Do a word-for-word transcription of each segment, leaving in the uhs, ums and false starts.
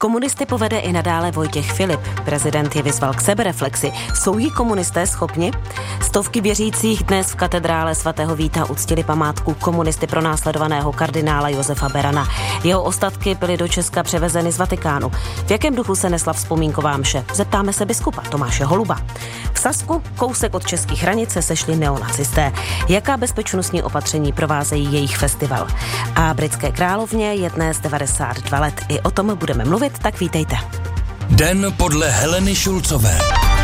Komunisty povede i nadále Vojtěch Filip. Prezident je vyzval k sebereflexi. Jsou jí komunisté schopni? Stovky věřících dnes v katedrále svatého Víta uctili památku komunisty pronásledovaného kardinála Josefa Berana. Jeho ostatky byly do Česka převezeny z Vatikánu. V jakém duchu se nesla vzpomínková mše? Zeptáme se biskupa Tomáše Holuba. V Sasku, kousek od českých hranic, se sešli neonacisté. Jaká bezpečnostní opatření provázejí jejich festival? A britské královně je dnes devadesát dva let. I o tom budeme mluvit, tak vítejte. Den podle Heleny Šulcové.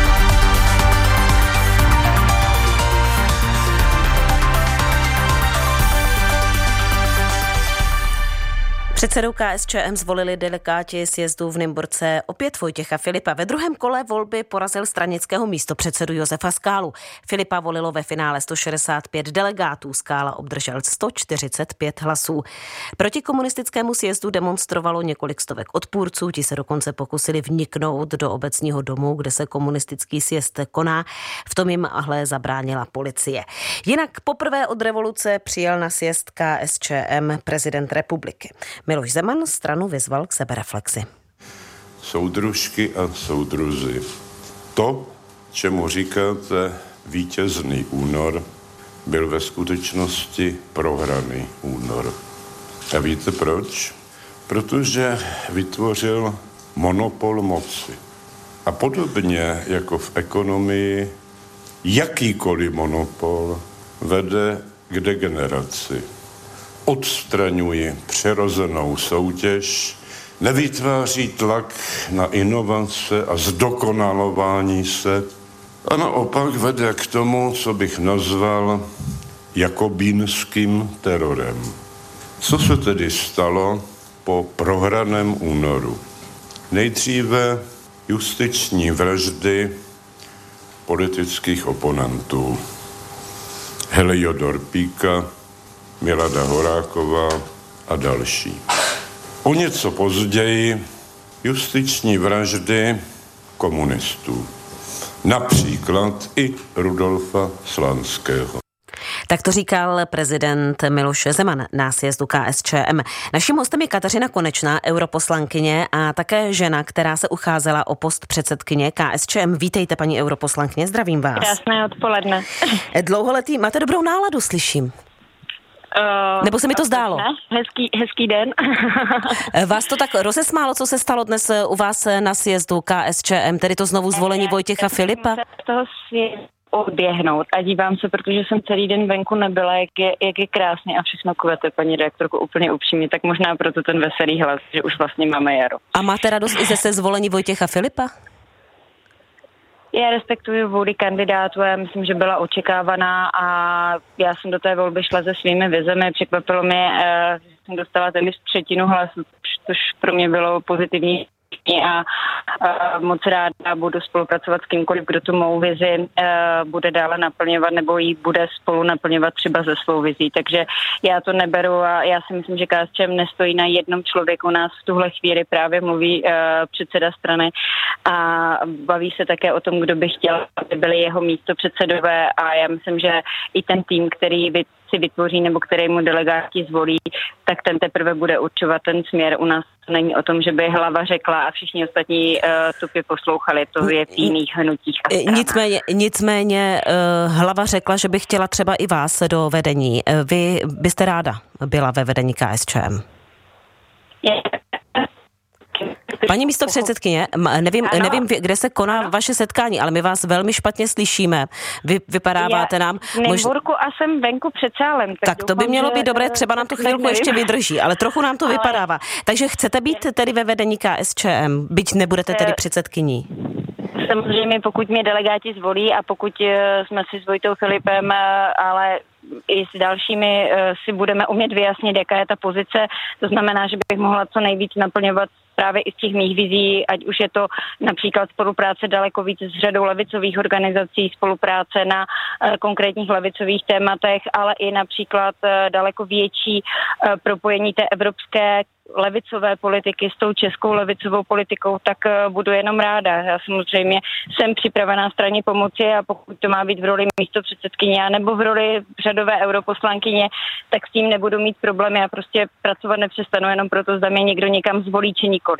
Předsedou K S Č M zvolili delegáti sjezdu v Nymburce opět Vojtěcha Filipa. Ve druhém kole volby porazil stranického místopředsedu Josefa Skálu. Filipa volilo ve finále sto šedesát pět delegátů, Skála obdržel sto čtyřicet pět hlasů. Proti komunistickému sjezdu demonstrovalo několik stovek odpůrců, ti se dokonce pokusili vniknout do obecního domu, kde se komunistický sjezd koná. V tom jim ale zabránila policie. Jinak poprvé od revoluce přijel na sjezd K S Č M prezident republiky. Miloš Zeman stranu vyzval k sebereflexi. Soudružky a soudruzi, to, čemu říkáte vítězný únor, byl ve skutečnosti prohraný únor. A víte proč? Protože vytvořil monopol moci. A podobně jako v ekonomii, jakýkoliv monopol vede k degeneraci. Odstraňuji přirozenou soutěž, nevytváří tlak na inovace a zdokonalování se a naopak vede k tomu, co bych nazval jakobínským terorem. Co se tedy stalo po prohraném únoru? Nejdříve justiční vraždy politických oponentů. Heliodor Píka, Milada Horáková a další. O něco později justiční vraždy komunistů. Například i Rudolfa Slanského. Tak to říkal prezident Miloš Zeman na sjezdu K S Č M. Naším hostem je Kateřina Konečná, europoslankyně a také žena, která se ucházela o post předsedkyně K S Č M. Vítejte, paní europoslankyně, zdravím vás. Krásné odpoledne. Dlouholetý, máte dobrou náladu, slyším. Uh, Nebo se mi to zdálo? Ne, hezký, hezký den. Vás to tak rozesmálo, co se stalo dnes u vás na sjezdu K S Č M, tedy to znovu zvolení Vojtěcha Filipa? Z toho světa odběhnout a dívám se, protože jsem celý den venku nebyla, jak je, jak je krásně a všechno kvete, paní redaktorko, úplně upřímně, tak možná proto ten veselý hlas, že už vlastně máme jaro. A máte radost i ze se zvolení Vojtěcha Filipa? Já respektuju vůli kandidátů, já myslím, že byla očekávaná a já jsem do té volby šla se svými vizemi. Překvapilo mě, že jsem dostala téměř třetinu hlasů, což pro mě bylo pozitivní a, a moc ráda budu spolupracovat s kýmkoliv, kdo tu mou vizi bude dále naplňovat nebo ji bude spolu naplňovat třeba ze svou vizí. Takže já to neberu a já si myslím, že K S Č M nestojí na jednom člověku. Nás v tuhle chvíli právě mluví uh, předseda strany a baví se také o tom, kdo by chtěl, aby byli jeho místopředsedové a já myslím, že i ten tým, který by si vytvoří nebo který mu delegáti zvolí, tak ten teprve bude určovat ten směr. U nás to není o tom, že by hlava řekla a všichni ostatní uh, tupě poslouchali. To je v jiných hnutích a stranách. Nicméně, nicméně uh, hlava řekla, že by chtěla třeba i vás do vedení. Vy byste ráda byla ve vedení K S Č M? Je. Paní místopředsedkyně, nevím, nevím, kde se koná ano. vaše setkání, ale my vás velmi špatně slyšíme. Vy vypadáváte nám... V Nymburku a jsem venku před sálem. Tak, tak to by mělo být dobré, třeba nám to chvilku ještě vydrží, ale trochu nám to ale... vypadává. Takže chcete být tedy ve vedení K S Č M, byť nebudete tedy předsedkyní? Samozřejmě, pokud mě delegáti zvolí a pokud jsme si s Vojtou Filipem, ale i s dalšími si budeme umět vyjasnit, jaká je ta pozice. To znamená, že bych mohla co nejvíc naplňovat právě i z těch mých vizí, ať už je to například spolupráce daleko víc s řadou levicových organizací, spolupráce na uh, konkrétních levicových tématech, ale i například uh, daleko větší uh, propojení té evropské levicové politiky s tou českou levicovou politikou, tak uh, budu jenom ráda. Já samozřejmě jsem připravená straně pomoci a pokud to má být v roli místopředsedkyně nebo v roli řadové europoslankyně, tak s tím nebudu mít problémy. Já prostě pracovat nepřestanu jenom proto, zda mě někdo někam zvolí či nikoli.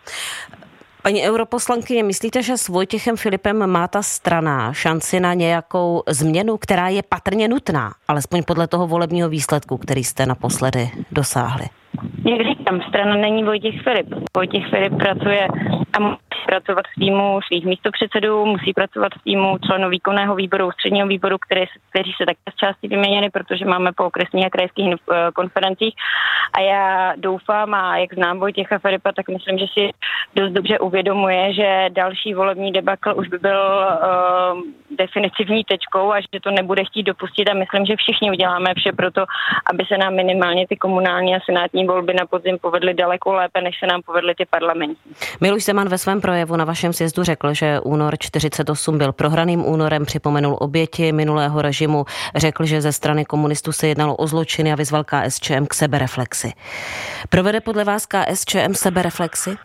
Paní europoslankyně, myslíte, že s Vojtěchem Filipem má ta strana šanci na nějakou změnu, která je patrně nutná, alespoň podle toho volebního výsledku, který jste naposledy dosáhli? Jak říkám, strana není Vojtěch Filip. Vojtěch Filip pracuje a musí pracovat v týmu svých místopředsedů, musí pracovat v týmu členů výkonného výboru, ústředního výboru, který, kteří se také z části vyměnili, protože máme po okresních a krajských konferencích. A já doufám, a jak znám Vojtěcha Filipa, tak myslím, že si dost dobře uvědomuje, že další volební debakl už by byl uh, definitivní tečkou a že to nebude chtít dopustit. A myslím, že všichni uděláme vše pro to, aby se nám minimálně ty komunální a senátní volby na podzim povedly daleko lépe, než se nám povedly ty parlamentní. Miloš Zeman ve svém projevu na vašem sjezdu řekl, že únor čtyřicet osm byl prohraným únorem, připomenul oběti minulého režimu, řekl, že ze strany komunistů se jednalo o zločiny a vyzval K S Č M k sebereflexi. Provede podle vás K S Č M sebereflexi?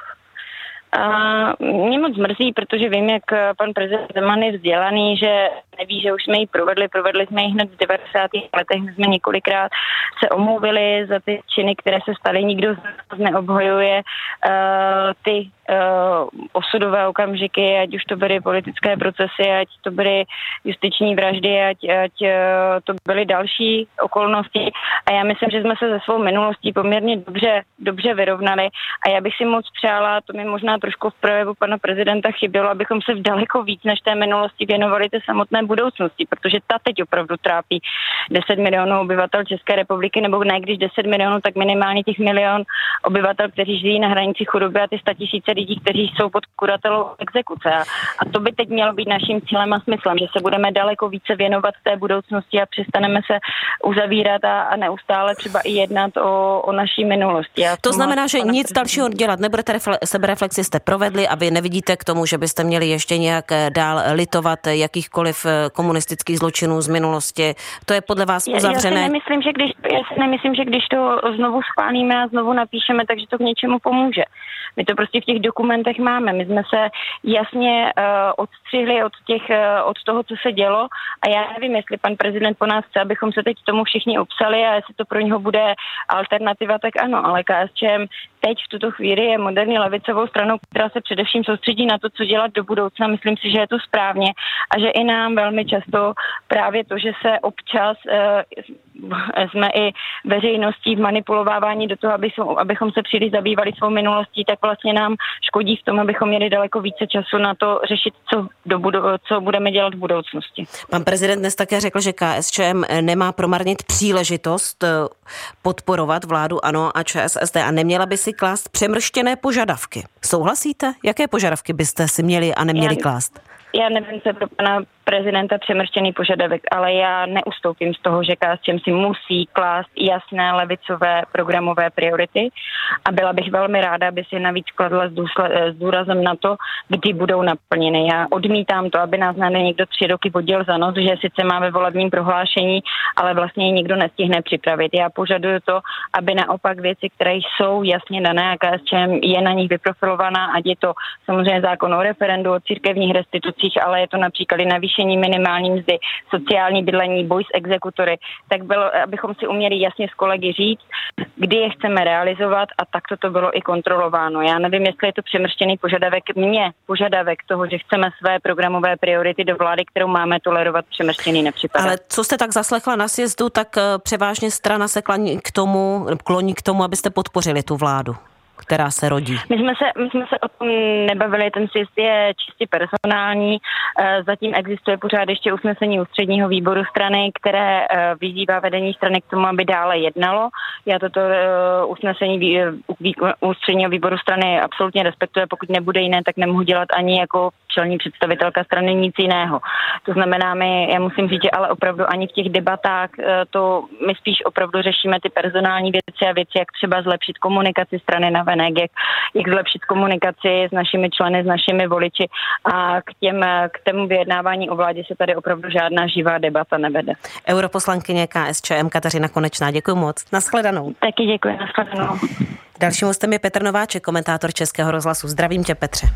A mě moc mrzí, protože vím, jak pan prezident Zeman je vzdělaný, že neví, že už jsme ji provedli. Provedli jsme ji hned v devadesátých letech, my jsme několikrát se omluvili za ty činy, které se staly. Nikdo z nás neobhajuje uh, ty uh, osudové okamžiky, ať už to byly politické procesy, ať to byly justiční vraždy, ať, ať uh, to byly další okolnosti. A já myslím, že jsme se ze svou minulostí poměrně dobře, dobře vyrovnali. A já bych si moc přála, to mi možná trošku v projevu pana prezidenta chybělo, abychom se v daleko víc než té minulosti věnovali té samotné budoucnosti, protože ta teď opravdu trápí deset milionů obyvatel České republiky, nebo ne, když deset milionů, tak minimálně těch milion obyvatel, kteří žijí na hranici chudoby a ty statisíce lidí, kteří jsou pod kuratelou exekuce. A to by teď mělo být naším cílem a smyslem, že se budeme daleko více věnovat té budoucnosti a přestaneme se uzavírat a, a neustále třeba i jednat o, o naší minulosti. To znamená, že nic dalšího dělat nebudete, refle- sebereflexi jste provedli a vy nevidíte k tomu, že byste měli ještě nějak dál litovat jakýchkoliv komunistických zločinů z minulosti. To je podle vás uzavřené? Já, já si nemyslím, že když, já si nemyslím, že když to znovu schválíme a znovu napíšeme, takže to k něčemu pomůže. My to prostě v těch dokumentech máme. My jsme se jasně uh, odstřihli od, těch, uh, od toho, co se dělo a já nevím, jestli pan prezident po nás chce, abychom se teď tomu všichni obsali a jestli to pro něho bude alternativa, tak ano, ale K S Č M teď v tuto chvíli je moderní levicovou stranou, která se především soustředí na to, co dělat do budoucna. Myslím si, že je to správně a že i nám velmi často právě to, že se občas uh, jsme i veřejností v manipulovávání do toho, aby jsou, abychom se příliš zabývali svou minulostí, tak vlastně nám škodí v tom, abychom měli daleko více času na to řešit, co, do budu- co budeme dělat v budoucnosti. Pan prezident dnes také řekl, že K S Č M nemá promarnit příležitost podporovat vládu ANO a Č S S D a neměla by si klást přemrštěné požadavky. Souhlasíte? Jaké požadavky byste si měli a neměli klást? Já nevím, co pro pana prezidenta přemrštěný požadavek, ale já neustoupím z toho, že K S Č M si musí klást jasné levicové programové priority a byla bych velmi ráda, aby si navíc kladla s důrazem na to, kdy budou naplněny. Já odmítám to, aby nás na někdo tři roky vodil za nos, že sice máme volebním prohlášení, ale vlastně ji nikdo nestihne připravit. Já požaduju to, aby naopak věci, které jsou jasně dané a K S Č M je na nich vyprofilovaná, ať je to samozřejmě zákon o referendu, o církevních restitucích, ale je to například i navýšení minimální mzdy, sociální bydlení, boj s exekutory, tak bylo, abychom si uměli jasně s kolegy říct, kdy je chceme realizovat a takto to bylo i kontrolováno. Já nevím, jestli je to přemrštěný požadavek. Mně požadavek toho, že chceme své programové priority do vlády, kterou máme tolerovat, přemrštěný nepřipadá. Ale co jste tak zaslechla na sjezdu, tak převážně strana se kloní k tomu, kloní k tomu, abyste podpořili tu vládu, která se rodí. My jsme se, my jsme se o tom nebavili, ten sjezd je čistě personální, zatím existuje pořád ještě usnesení ústředního výboru strany, které vyzývá vedení strany k tomu, aby dále jednalo. Já toto usnesení ústředního výboru strany absolutně respektuji, pokud nebude jiné, tak nemohu dělat ani jako čelní představitelka strany nic jiného. To znamená, my, já musím říct, že ale opravdu ani v těch debatách to my spíš opravdu řešíme ty personální věci a věci, jak třeba zlepšit komunikaci strany na venek, jak, jak zlepšit komunikaci s našimi členy, s našimi voliči a k, těm, k tému vyjednávání o vládě se tady opravdu žádná živá debata nevede. Europoslankyně K S Č M Kateřina Konečná, děkuji moc. Naschledanou. Taky děkuji, naschledanou. Dalším hostem je Petr Nováček, komentátor Českého rozhlasu. Zdravím tě, Petře.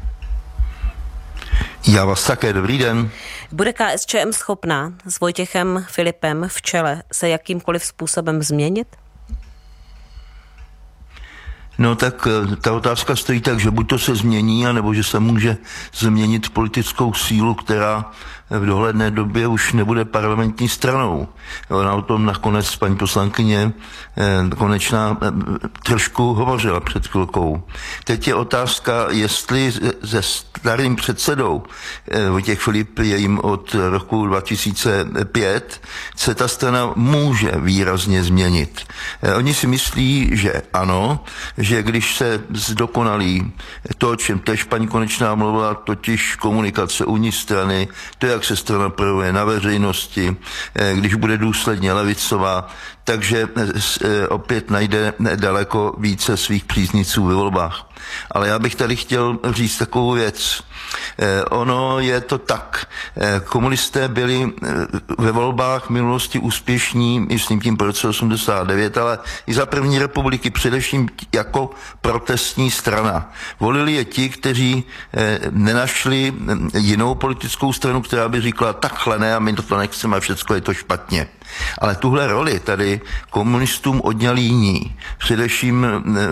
Já vás také, dobrý den. Bude K S Č M schopná s Vojtěchem Filipem v čele se jakýmkoliv způsobem změnit? No tak ta otázka stojí tak, že buď to se změní, anebo že se může změnit politickou sílu, která v dohledné době už nebude parlamentní stranou. Ona o tom nakonec paní poslankyně Konečná trošku hovořila před chvilkou. Teď je otázka, jestli se starým předsedou Vojtěch Filip je jim od roku dva tisíce pět, se ta strana může výrazně změnit. Oni si myslí, že ano, že když se zdokonalí to, o čem tež paní Konečná mluvila, totiž komunikace uvnitř strany, to, jak se strana projevuje na veřejnosti, když bude důsledně levicová, takže opět najde daleko více svých příznivců ve volbách. Ale já bych tady chtěl říct takovou věc. Ono je to tak. Komunisté byli ve volbách v minulosti úspěšní, myslím tím po roce osmdesát devět, ale i za první republiky především jako protestní strana. Volili je ti, kteří nenašli jinou politickou stranu, která by říkala takhle ne a my to nechceme a všecko je to špatně. Ale tuhle roli tady komunistům odňali jiní. Především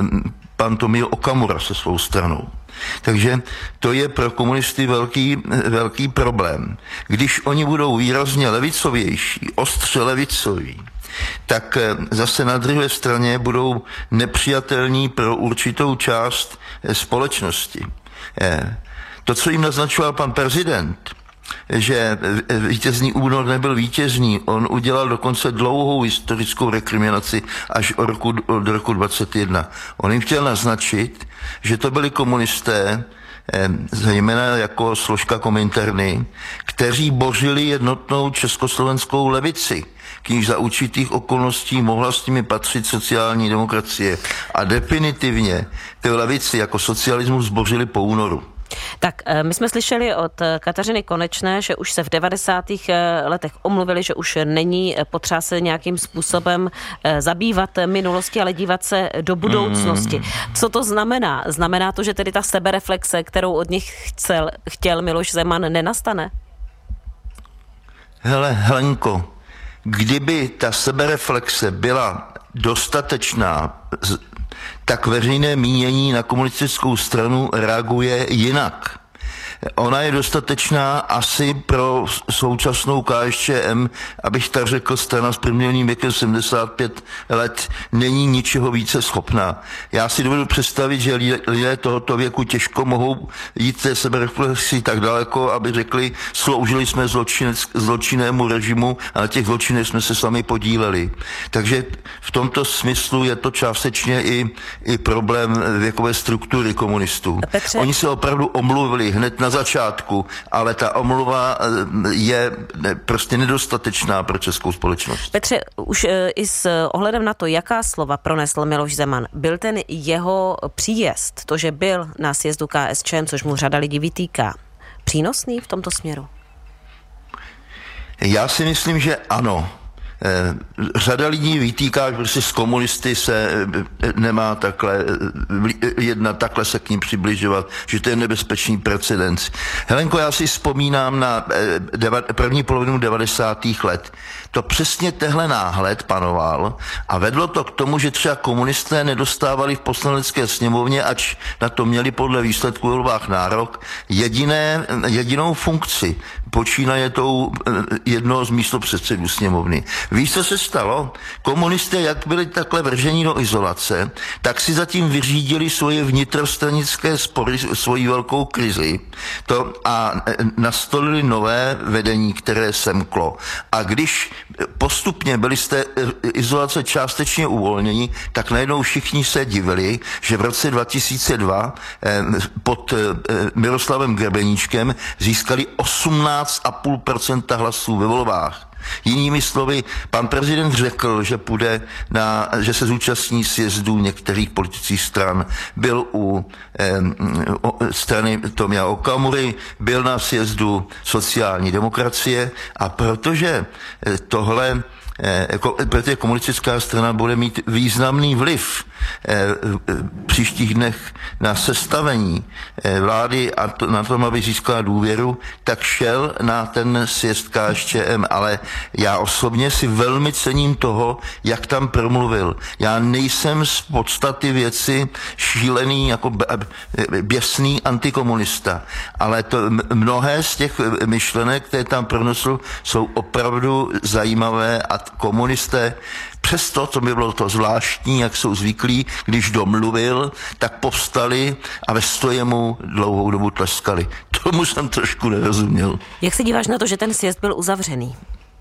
pan Tomio Okamura se svou stranou. Takže to je pro komunisty velký, velký problém. Když oni budou výrazně levicovější, ostře levicoví, tak zase na druhé straně budou nepřijatelní pro určitou část společnosti. To, co jim naznačoval pan prezident, že vítězný únor nebyl vítězný, on udělal dokonce dlouhou historickou rekriminaci až od roku, od roku dvacet jedna. On jim chtěl naznačit, že to byli komunisté, zejména jako složka Kominterny, kteří bořili jednotnou československou levici, k níž za určitých okolností mohla s nimi patřit sociální demokracie. A definitivně ty levici jako socialismus zbořili po únoru. Tak my jsme slyšeli od Kateřiny Konečné, že už se v devadesátých letech omluvili, že už není potřeba se nějakým způsobem zabývat minulostí, ale dívat se do budoucnosti. Co to znamená? Znamená to, že tedy ta sebereflexe, kterou od nich chcel, chtěl Miloš Zeman, nenastane? Hele, Helenko, kdyby ta sebereflexe byla dostatečná, tak veřejné mínění na komunistickou stranu reaguje jinak. Ona je dostatečná asi pro současnou K S Č M, abych tak řekl, strana s průměrným věkem sedmdesát pět let není ničeho více schopná. Já si dovedu představit, že lidé tohoto věku těžko mohou jít té sebereflexi tak daleko, aby řekli, sloužili jsme zločinec, zločinnému režimu a na těch zločinech jsme se sami podíleli. Takže v tomto smyslu je to částečně i, i problém věkové struktury komunistů. Petře. Oni se opravdu omluvili hned na začátku, ale ta omluva je prostě nedostatečná pro českou společnost. Petře, už i s ohledem na to, jaká slova pronesl Miloš Zeman, byl ten jeho příjezd, to, že byl na sjezdu K S Č M, což mu řada lidí vytýká, přínosný v tomto směru? Já si myslím, že ano. Řada lidí vytýká, že prostě s komunisty se nemá takhle jednat, takhle se k ním přibližovat, že to je nebezpečný precedens. Helenko, já si vzpomínám na první polovinu devadesátých let. To přesně tehle náhled panoval a vedlo to k tomu, že třeba komunisté nedostávali v poslanecké sněmovně, ač na to měli podle výsledků volbách nárok, jediné, jedinou funkci. Počínaje tou jednoho z místopředsedů sněmovny. Víš, co se stalo? Komunisté, jak byli takhle vrženi do izolace, tak si zatím vyřídili svoje vnitrostranické spory, svoji velkou krizi to a nastolili nové vedení, které semklo. A když postupně byli z té izolace částečně uvolněni, tak najednou všichni se divili, že v roce dva tisíce dva pod Miroslavem Grebeníčkem získali osmnáct celá pět procenta hlasů ve volbách. Jinými slovy, pan prezident řekl, že půjde na, že se zúčastní sjezdu některých politických stran. Byl u eh, strany Tomia Okamury, byl na sjezdu sociální demokracie a protože tohle protože komunistická strana bude mít významný vliv v příštích dnech na sestavení vlády a to, na tom, aby získala důvěru, tak šel na ten sjezd K S Č M, ale já osobně si velmi cením toho, jak tam promluvil. Já nejsem z podstaty věci šílený, jako běsný antikomunista, ale to mnohé z těch myšlenek, které tam pronesl, jsou opravdu zajímavé a komunisté přesto, co by bylo to zvláštní, jak jsou zvyklí, když domluvil, tak povstali a ve stoje mu dlouhou dobu tleskali. Tomu jsem trošku nerozuměl. Jak se díváš na to, že ten sjezd byl uzavřený?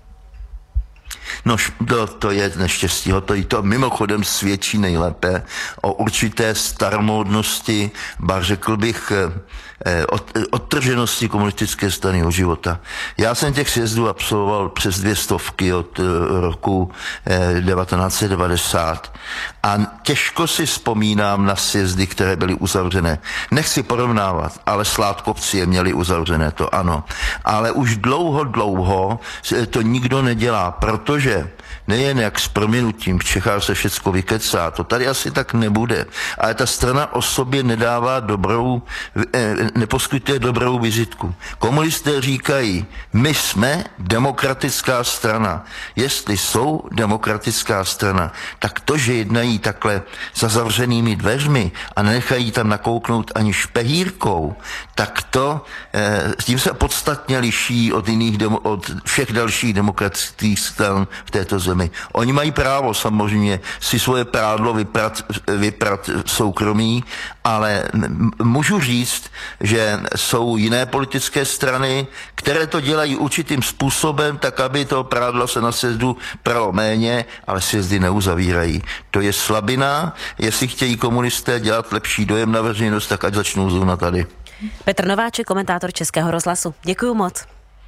No to, to je neštěstí, to i to mimochodem svědčí nejlépe o určité staromódnosti, ba řekl bych od, odtrženosti komunistické strany od života. Já jsem těch sjezdů absolvoval přes dvě stovky od roku devatenáct set devadesát a těžko si vzpomínám na sjezdy, které byly uzavřené. Nechci porovnávat, ale Sládkovci je měli uzavřené, to ano. Ale už dlouho, dlouho to nikdo nedělá, protože nejen jak s prominutím v Čechách se všecko vykecá, to tady asi tak nebude, ale ta strana o sobě nedává dobrou, neposkytuje dobrou vizitku. Komunisté říkají, my jsme demokratická strana. Jestli jsou demokratická strana, tak to, že jednají takhle za zavřenými dveřmi a nenechají tam nakouknout ani špehírkou, tak to s tím se podstatně liší od jiných, demo, od všech dalších demokratických stran v této zemi. Oni mají právo samozřejmě si svoje prádlo vyprat, vyprat soukromí, ale můžu říct, že jsou jiné politické strany, které to dělají určitým způsobem, tak aby to prádlo se na sjezdu pralo méně, ale sjezdy neuzavírají. To je slabina, jestli chtějí komunisté dělat lepší dojem na veřejnost, tak ať začnou zrovna tady. Petr Nováček, komentátor Českého rozhlasu. Děkuju moc.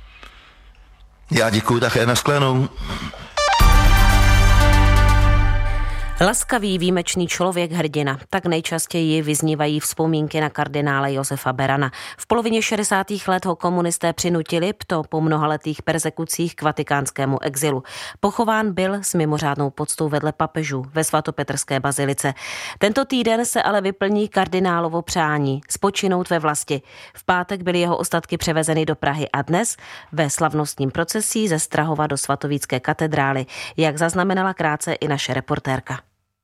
Já děkuju také, nashledanou. Laskavý, výjimečný člověk, hrdina. Tak nejčastěji vyznívají vzpomínky na kardinála Josefa Berana. V polovině šedesátých let ho komunisté přinutili to po mnohaletých perzekucích k vatikánskému exilu. Pochován byl s mimořádnou poctou vedle papežů ve svatopetrské bazilice. Tento týden se ale vyplní kardinálovo přání spočinout ve vlasti. V pátek byly jeho ostatky převezeny do Prahy a dnes ve slavnostním procesí ze Strahova do svatovícké katedrály, jak zaznamenala krátce i naše reportérka.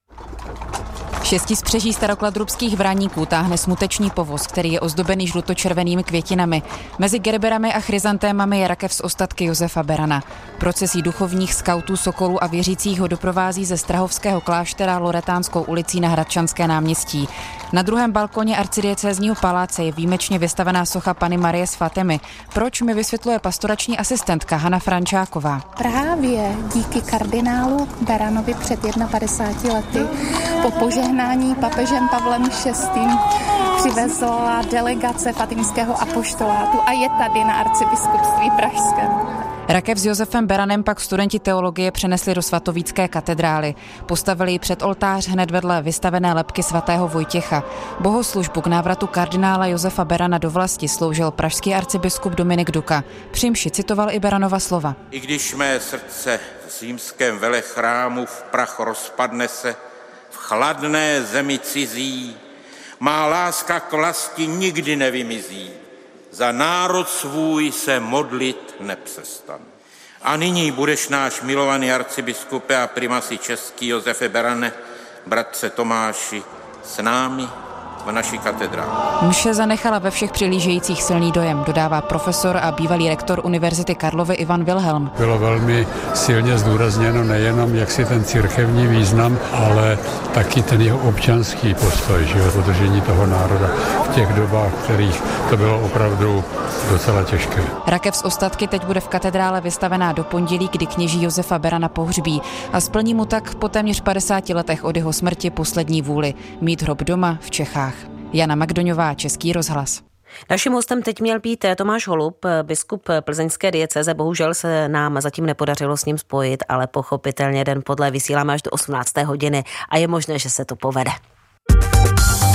Šesti spřeží starokladrubských vraníků táhne smutečný povoz, který je ozdobený žlutočervenými květinami. Mezi gerberami a chryzantémami je rakev s ostatky Josefa Berana. Procesí duchovních, skautů, sokolů a věřících ho doprovází ze strahovského kláštera Loretánskou ulicí na Hradčanské náměstí. Na druhém balkoně arcidiecézního paláce je výjimečně vystavená socha Panny Marie z Fatimy. Proč, mi vysvětluje pastorační asistentka Hana Frančáková. Právě díky kardinálu Beranovi před padesáti jedna lety po požehnání papežem Pavlem šestým přivezla delegace fatimského apoštolátu a je tady na arcibiskupství pražském. Rakev s Josefem Beranem pak studenti teologie přenesli do svatovícké katedrály. Postavili ji před oltář hned vedle vystavené lebky svatého Vojtěcha. Bohoslužbu k návratu kardinála Josefa Berana do vlasti sloužil pražský arcibiskup Dominik Duka. Při mši citoval i Beranova slova. I když mé srdce v římském velechrámu v prach rozpadne se, v chladné zemi cizí, má láska k vlasti nikdy nevymizí. Za národ svůj se modlit nepřestanu. A nyní budeš náš milovaný arcibiskupe a primasi český Josefe Berane, bratře Tomáši, s námi v naší katedrále. Mše zanechala ve všech přilížejících silný dojem, dodává profesor a bývalý rektor Univerzity Karlovy Ivan Wilhelm. Bylo velmi silně zdůrazněno nejenom jaksi ten církevní význam, ale taky ten jeho občanský postoj, že udržení toho národa v těch dobách, v kterých to bylo opravdu docela těžké. Rakev s ostatky teď bude v katedrále vystavená do pondělí, kdy kněží Josefa Berana pohřbí a splní mu tak po téměř padesáti letech od jeho smrti poslední vůli mít hrob doma v Čechách. Jana Magdoňová, Český rozhlas. Naším hostem teď měl být Tomáš Holub, biskup plzeňské diecéze. Bohužel se nám zatím nepodařilo s ním spojit, ale pochopitelně den podle vysíláme až do osmnácté hodiny a je možné, že se to povede.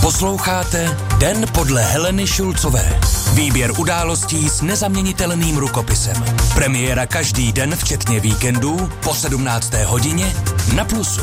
Posloucháte Den podle Heleny Šulcové. Výběr událostí s nezaměnitelným rukopisem. Premiéra každý den, včetně víkendů, po sedmnácté hodině na Plusu.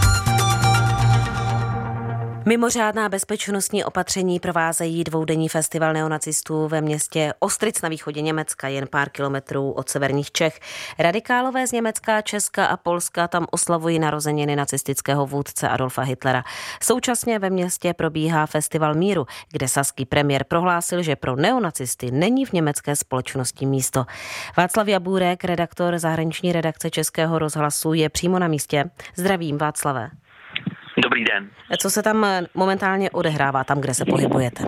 Mimořádná bezpečnostní opatření provázejí dvoudenní festival neonacistů ve městě Ostric na východě Německa, jen pár kilometrů od severních Čech. Radikálové z Německa, Česka a Polska tam oslavují narozeniny nacistického vůdce Adolfa Hitlera. Současně ve městě probíhá festival míru, kde saský premiér prohlásil, že pro neonacisty není v německé společnosti místo. Václav Jabůrek, redaktor zahraniční redakce Českého rozhlasu, je přímo na místě. Zdravím, Václave. Dobrý den. Co se tam momentálně odehrává, tam, kde se pohybujete?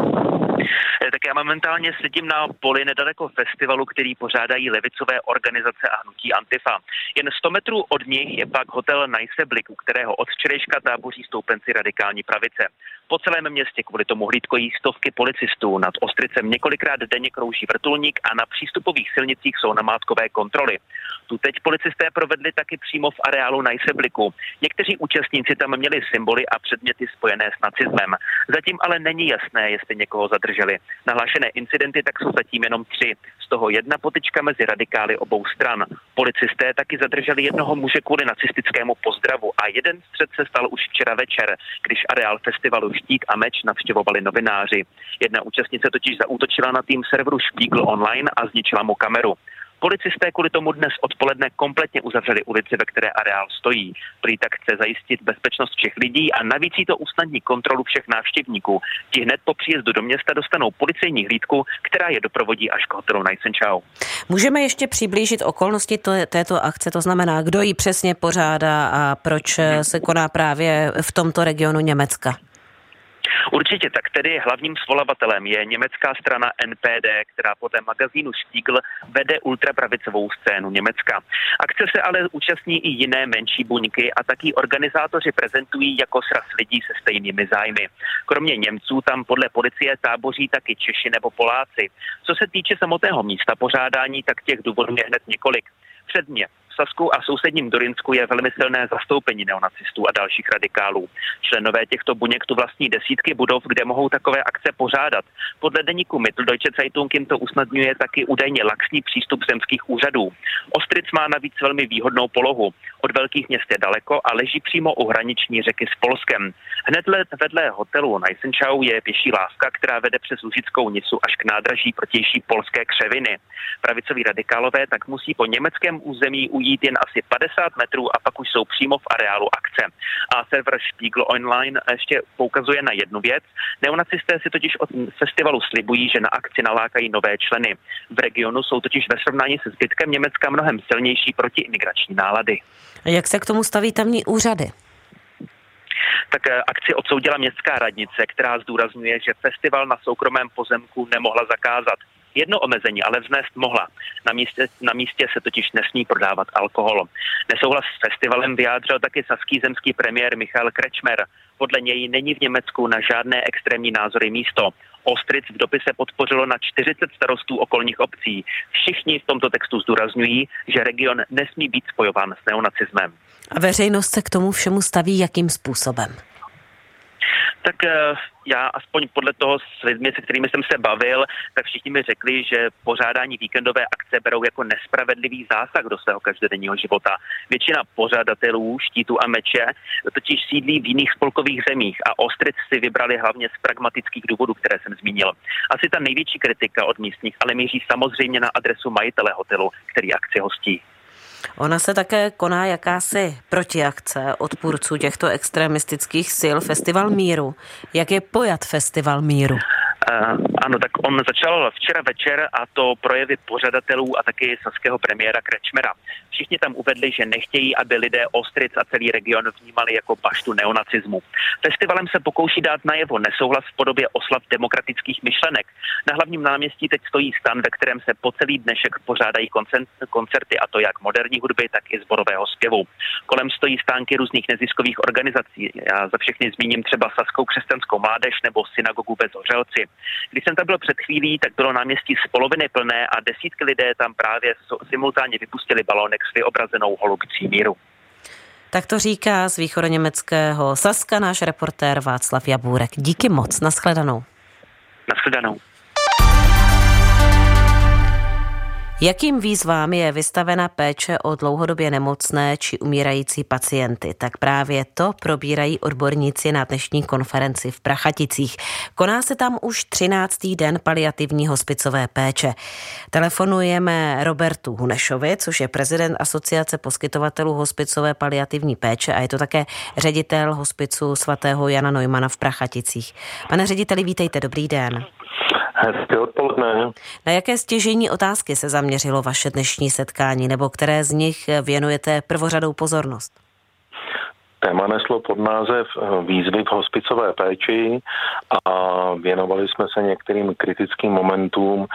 Tak já momentálně sedím na poli nedaleko festivalu, který pořádají levicové organizace a hnutí Antifa. Jen sto metrů od nich je pak hotel Najseblik, u kterého od včerejška táboří stoupenci radikální pravice. Po celém městě kvůli tomu hlídkojí stovky policistů. Nad Ostricem několikrát denně krouží vrtulník a na přístupových silnicích jsou namátkové kontroly. Tu teď policisté provedli taky přímo v areálu Najsebliku. Někteří účastníci tam měli symboly a předměty spojené s nacismem. Zatím ale není jasné, jestli někoho zadrželi. Nahlášené incidenty tak jsou zatím jenom tři. Z toho jedna potyčka mezi radikály obou stran. Policisté taky zadrželi jednoho muže kvůli nacistickému pozdravu a jeden střet se stal už včera večer, když areál festivalu Štít a meč navštěvovali novináři. Jedna účastnice totiž zaútočila na tým serveru Spiegel Online a zničila mu kameru. Policisté kvůli tomu dnes odpoledne kompletně uzavřeli ulici, ve které areál stojí. Prý tak chce zajistit bezpečnost všech lidí a navíc jí to usnadní kontrolu všech návštěvníků. Ti hned po příjezdu do města dostanou policejní hlídku, která je doprovodí až k hotelu Najsenčau. Můžeme ještě přiblížit okolnosti to, této akce, to znamená, kdo ji přesně pořádá a proč se koná právě v tomto regionu Německa? Určitě, tak tedy hlavním svolavatelem je německá strana N P D, která podle magazínu Spiegel vede ultrapravicovou scénu Německa. Akce se ale účastní i jiné menší buňky a taky organizátoři prezentují jako sraz lidí se stejnými zájmy. Kromě Němců tam podle policie táboří taky Češi nebo Poláci. Co se týče samotného místa pořádání, tak těch důvodů je hned několik. Předně v Sasku a sousedním Dorinsku je velmi silné zastoupení neonacistů a dalších radikálů. Členové těchto buněk tu vlastní desítky budov, kde mohou takové akce pořádat. Podle deníku Mitteldeutsche Zeitung jim to usnadňuje taky údajně laxní přístup zemských úřadů. Ostric má navíc velmi výhodnou polohu. Od velkých měst je daleko a leží přímo u hraniční řeky s Polskem. Hned vedle hotelu Najsenčau je pěší lávka, která vede přes Lužickou Nisu až k nádraží protější polské křeviny. Pravicoví radikálové tak musí po německém území ujít jen asi padesát metrů a pak už jsou přímo v areálu akce. A server Spiegel Online ještě poukazuje na jednu věc. Neonacisté si totiž od festivalu slibují, že na akci nalákají nové členy. V regionu jsou totiž ve srovnání se zbytkem Německa mnohem silnější protiimigrační nálady. Jak se k tomu staví tamní úřady? Tak akci odsoudila městská radnice, která zdůrazňuje, že festival na soukromém pozemku nemohla zakázat. Jedno omezení ale vznést mohla. Na místě, na místě se totiž nesmí prodávat alkohol. Nesouhlas s festivalem vyjádřil taky saský zemský premiér Michael Kretschmer. Podle něj není v Německu na žádné extrémní názory místo. Ostric v dopise podpořilo na čtyřicet starostů okolních obcí. Všichni v tomto textu zdůrazňují, že region nesmí být spojován s neonacismem. A veřejnost se k tomu všemu staví jakým způsobem? Tak já aspoň podle toho s lidmi, se kterými jsem se bavil, tak všichni mi řekli, že pořádání víkendové akce berou jako nespravedlivý zásah do svého každodenního života. Většina pořadatelů Štítu a meče totiž sídlí v jiných spolkových zemích a Ostric si vybrali hlavně z pragmatických důvodů, které jsem zmínil. Asi ta největší kritika od místních ale míří samozřejmě na adresu majitele hotelu, který akci hostí. Ona se také koná jakási protiakce odpůrců těchto extremistických sil, Festival míru. Jak je pojat Festival míru? Uh, ano, tak on začal včera večer a to projevy pořadatelů a taky saského premiéra Kretschmera. Všichni tam uvedli, že nechtějí, aby lidé Ostric a celý region vnímali jako baštu neonacismu. Festivalem se pokouší dát najevo nesouhlas v podobě oslav demokratických myšlenek. Na hlavním náměstí teď stojí stan, ve kterém se po celý dnešek pořádají koncerty, a to jak moderní hudby, tak i sborového zpěvu. Kolem stojí stánky různých neziskových organizací. Já za všechny zmíním třeba Saskou křesťanskou mládež nebo synagogu bez Hořelci. Když jsem tam byl před chvílí, tak bylo náměstí z poloviny plné a desítky lidé tam právě simultánně vypustili balónek s vyobrazenou holubcí míru. Tak to říká z východoněmeckého Saska náš reportér Václav Jabůrek. Díky moc, nashledanou. Nashledanou. Jakým výzvám je vystavena péče o dlouhodobě nemocné či umírající pacienty? Tak právě to probírají odborníci na dnešní konferenci v Prachaticích. Koná se tam už třináctý den paliativní hospicové péče. Telefonujeme Robertu Hunešovi, což je prezident Asociace poskytovatelů hospicové paliativní péče a je to také ředitel hospicu svatého Jana Neumana v Prachaticích. Pane řediteli, vítejte, dobrý den. Hezké odpoledne. Na jaké stěžejní otázky se zaměřilo vaše dnešní setkání, nebo které z nich věnujete prvořadou pozornost? Téma neslo pod název výzvy v hospicové péči a věnovali jsme se některým kritickým momentům,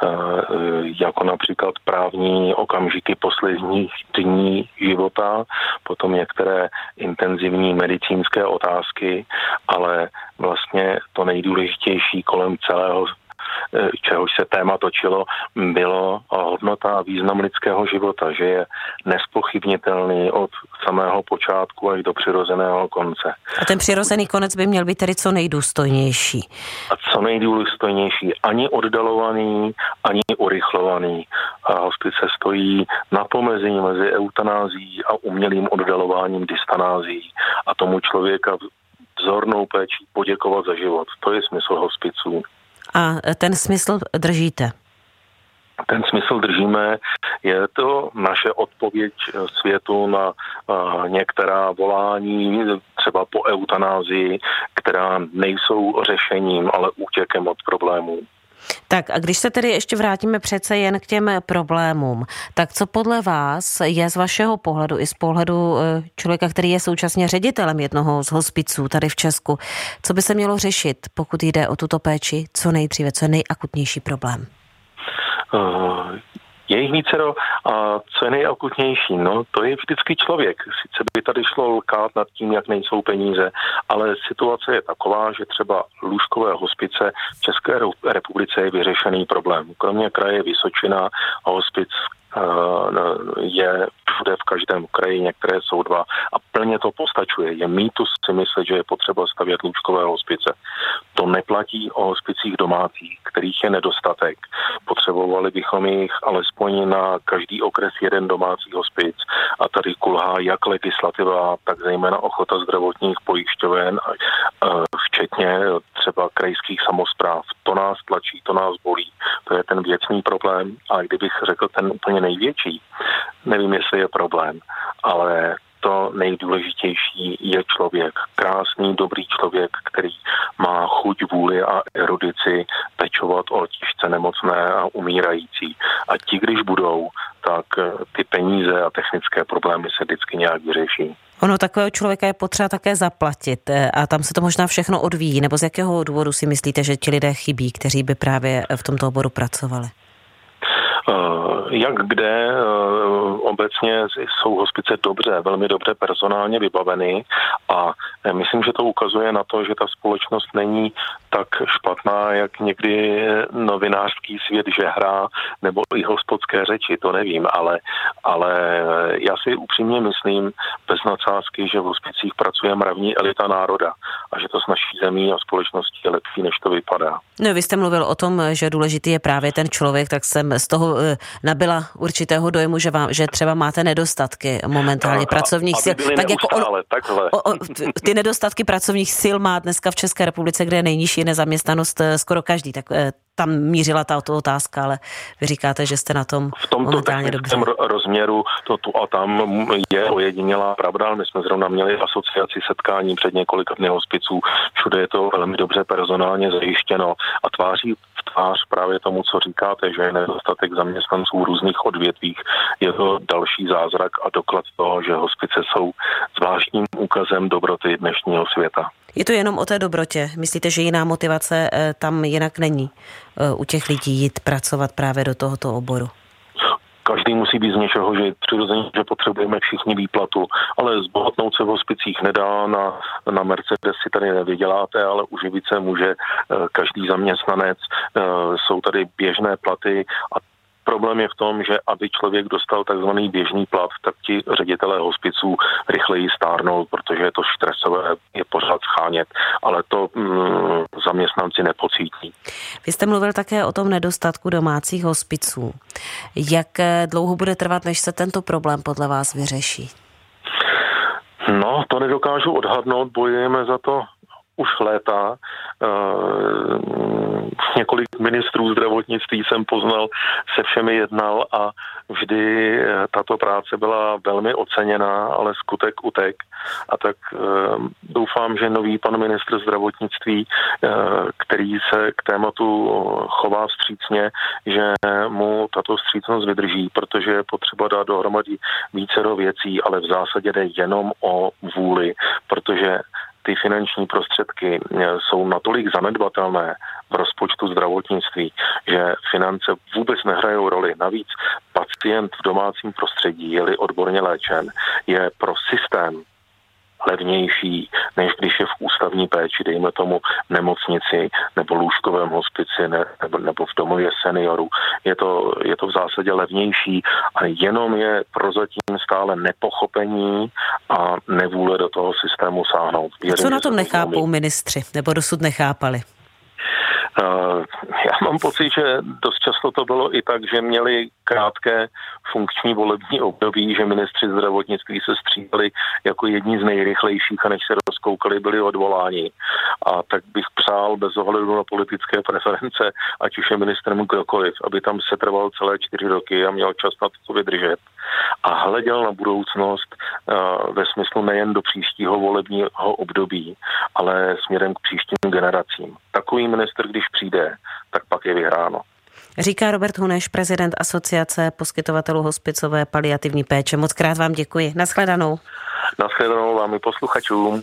jako například právní okamžiky posledních dní života, potom některé intenzivní medicínské otázky, ale vlastně to nejdůležitější kolem celého, čehož se téma točilo, bylo hodnota a význam lidského života, že je nespochybnitelný od samého počátku až do přirozeného konce. A ten přirozený konec by měl být tedy co nejdůstojnější. A co nejdůstojnější, ani oddalovaný, ani urychlovaný. A hospice stojí na pomezí mezi eutanází a umělým oddalováním dystanází a tomu člověka vzornou péčí poděkovat za život. To je smysl hospiců. A ten smysl držíte? Ten smysl držíme. Je to naše odpověď světu na uh, některá volání, třeba po eutanázii, která nejsou řešením, ale útěkem od problémů. Tak a když se tedy ještě vrátíme přece jen k těm problémům, tak co podle vás je z vašeho pohledu i z pohledu člověka, který je současně ředitelem jednoho z hospiců tady v Česku, co by se mělo řešit, pokud jde o tuto péči, co nejdříve, co je nejakutnější problém? Uh... Je jich vícero a co je nejakutnější? No, to je vždycky člověk. Sice by tady šlo lkát nad tím, jak nejsou peníze, ale situace je taková, že třeba lůžkové hospice v České republice je vyřešený problém. Kromě kraje Vysočina a hospic je všude v každém kraji, některé jsou dva a plně to postačuje. Je mýtus si myslet, že je potřeba stavět lůžkové hospice. To neplatí o hospicích domácích, kterých je nedostatek. Potřebovali bychom jich alespoň na každý okres jeden domácí hospic a tady kulhá jak legislativa, tak zejména ochota zdravotních pojišťoven, včetně třeba krajských samospráv. To nás tlačí, to nás bolí. To je ten věcný problém a kdybych řekl ten úplně největší, nevím, jestli je problém, ale to nejdůležitější je člověk. Krásný, dobrý člověk, který má chuť, vůli a erudici pečovat o těžce nemocné a umírající. A ti, když budou, tak ty peníze a technické problémy se vždycky nějak vyřeší. Ono takového člověka je potřeba také zaplatit a tam se to možná všechno odvíjí. Nebo z jakého důvodu si myslíte, že ti lidé chybí, kteří by právě v tomto oboru pracovali? Jak kde, obecně jsou hospice dobře, velmi dobře personálně vybaveny a myslím, že to ukazuje na to, že ta společnost není tak špatná, jak někdy novinářský svět žehrá, nebo i hospodské řeči, to nevím, ale, ale já si upřímně myslím bez nadsázky, že v hospicích pracuje mravní elita národa a že to s naší zemí a společností je lepší, než to vypadá. No, vy jste mluvil o tom, že důležitý je právě ten člověk, tak jsem z toho nabyla určitého dojmu, že, vám, že třeba máte nedostatky momentálně a, pracovních sil. Tak jako on, o, o, ty nedostatky pracovních sil má dneska v České republice, kde je nejnižší nezaměstnanost skoro každý, tak tam mířila ta otázka, ale vy říkáte, že jste na tom momentálně dobře. V tomto rozměru to tu a tam je ojedinělá pravda, ale my jsme zrovna měli asociaci setkání před několika dny hospiců, všude je to velmi dobře personálně zajištěno a tváří v tvář právě tomu, co říkáte, že je nedostatek zaměstnanců v různých odvětvích. Je to další zázrak a doklad toho, že hospice jsou zvláštním úkazem dobroty dnešního světa. Je to jenom o té dobrotě. Myslíte, že jiná motivace tam jinak není u těch lidí jít pracovat právě do tohoto oboru? Každý musí být z něčeho, že přirozeně, že potřebujeme všichni výplatu, ale zbohatnout se v hospicích nedá, na, na Mercedes si tady nevyděláte, ale uživit se může každý zaměstnanec. Jsou tady běžné platy a Problém je v tom, že aby člověk dostal takzvaný běžný plat, tak ti ředitelé hospiců rychleji stárnou, protože je to stresové, je pořád schánět, ale to mm, zaměstnanci nepocítí. Vy jste mluvil také o tom nedostatku domácích hospiců. Jak dlouho bude trvat, než se tento problém podle vás vyřeší? No, to nedokážu odhadnout, bojujeme za to už léta. Uh, několik ministrů zdravotnictví jsem poznal, se všemi jednal a vždy tato práce byla velmi oceněná, ale skutek utek. A tak uh, doufám, že nový pan ministr zdravotnictví, uh, který se k tématu chová vstřícně, že mu tato vstřícnost vydrží, protože je potřeba dát dohromady vícero věcí, ale v zásadě jde jenom o vůli, protože ty finanční prostředky jsou natolik zanedbatelné v rozpočtu zdravotnictví, že finance vůbec nehrajou roli. Navíc pacient v domácím prostředí, je-li odborně léčen, je pro systém levnější, než když je v ústavní péči, dejme tomu v nemocnici nebo lůžkovém hospici ne, nebo, nebo v domově seniorů. Je to, je to v zásadě levnější a jenom je prozatím stále nepochopení a nevůle do toho systému sáhnout. Věřím, co na tom nechápou ministři, nebo dosud nechápali? Uh, já mám pocit, že dost často to bylo i tak, že měli krátké funkční volební období, že ministři zdravotnictví se střídali jako jedni z nejrychlejších a než se rozkoukali, byli odvoláni. A tak bych přál bez ohledu na politické preference, ať už je ministrem kdokoliv, aby tam setrval celé čtyři roky a měl čas na to vydržet. A hleděl na budoucnost uh, ve smyslu nejen do příštího volebního období, ale směrem k příštím generacím. Takový ministr, když přijde, tak pak je vyhráno. Říká Robert Huneš, prezident Asociace poskytovatelů hospicové paliativní péče. Moc krát vám děkuji. Naschledanou. Naschledanou vám i posluchačům.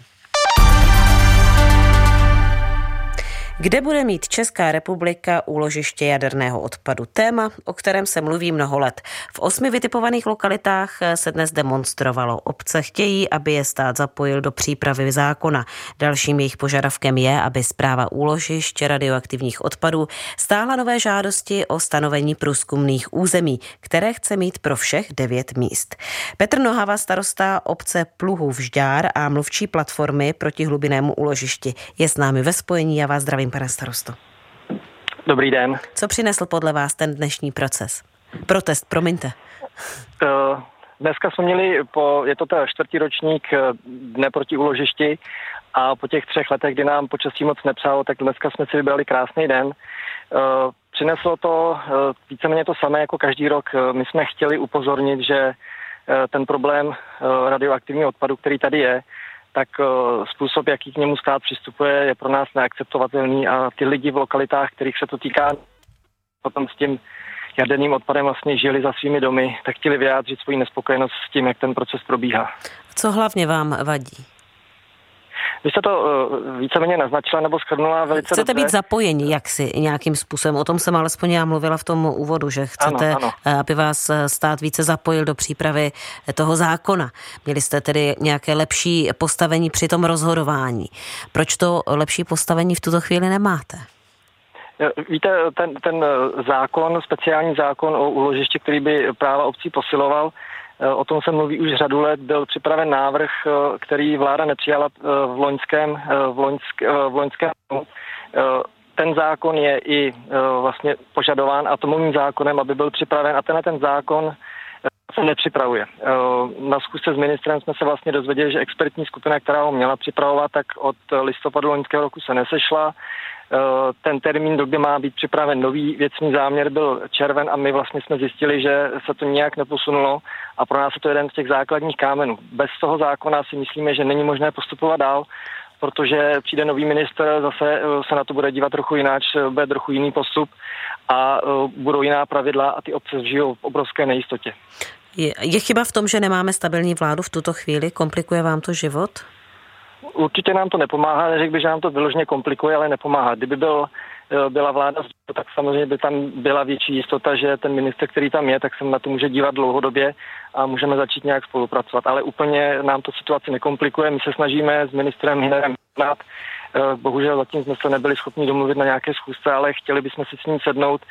Kde bude mít Česká republika úložiště jaderného odpadu? Téma, o kterém se mluví mnoho let. V osmi vytipovaných lokalitách se dnes demonstrovalo. Obce chtějí, aby je stát zapojil do přípravy zákona. Dalším jejich požadavkem je, aby správa úložišť radioaktivních odpadů stáhla nové žádosti o stanovení průzkumných území, které chce mít pro všech devět míst. Petr Nohava, starosta obce Pluhův Žďár a mluvčí platformy proti hlubinnému úložišti, je s námi ve spojení. Já vás zdravím, pane starosto. Dobrý den. Co přinesl podle vás ten dnešní proces? Protest, promiňte. Uh, dneska jsme měli, po, je to ten čtvrtý ročník Dne proti úložišti a po těch třech letech, kdy nám počasí moc nepřálo, tak dneska jsme si vybrali krásný den. Uh, přineslo to uh, víceméně to samé jako každý rok. Uh, my jsme chtěli upozornit, že uh, ten problém uh, radioaktivního odpadu, který tady je, tak uh, způsob, jaký k němu stát přistupuje, je pro nás neakceptovatelný a ty lidi v lokalitách, kterých se to týká, potom s tím jaderným odpadem vlastně žili za svými domy, tak chtěli vyjádřit svoji nespokojenost s tím, jak ten proces probíhá. Co hlavně vám vadí? Vy jste to uh, víceméně naznačila nebo shrnula velice Chcete dobře. být zapojeni jaksi nějakým způsobem. O tom jsem alespoň já mluvila v tom úvodu, že chcete, ano, ano. aby vás stát více zapojil do přípravy toho zákona. Měli jste tedy nějaké lepší postavení při tom rozhodování. Proč to lepší postavení v tuto chvíli nemáte? Víte, ten, ten zákon, speciální zákon o úložišti, který by práva obcí posiloval, o tom se mluví už řadu let, byl připraven návrh, který vláda nepřijala v loňském, v loňsk, v loňském. Ten zákon je i vlastně požadován atomovým zákonem, aby byl připraven a tenhle ten zákon se nepřipravuje. Na schůzce s ministrem jsme se vlastně dozvěděli, že expertní skupina, která ho měla připravovat, tak od listopadu loňského roku se nesešla. Ten termín, do kdy má být připraven nový věcný záměr, byl červen a my vlastně jsme zjistili, že se to nijak neposunulo a pro nás je to jeden z těch základních kámenů. Bez toho zákona si myslíme, že není možné postupovat dál, protože přijde nový ministr, zase se na to bude dívat trochu jináč, bude trochu jiný postup a budou jiná pravidla a ty obce žijou v obrovské nejistotě. Je, je chyba v tom, že nemáme stabilní vládu v tuto chvíli? Komplikuje vám to život? Určitě nám to nepomáhá, neřekl bych, že nám to vyloženě komplikuje, ale nepomáhá. Kdyby byl, byla vláda, tak samozřejmě by tam byla větší jistota, že ten ministr, který tam je, tak se na to může dívat dlouhodobě a můžeme začít nějak spolupracovat. Ale úplně nám to situaci nekomplikuje. My se snažíme s ministrem Hünerem jednat. Bohužel zatím jsme se nebyli schopni domluvit na nějaké schůzce, ale chtěli bychom si s ním sednout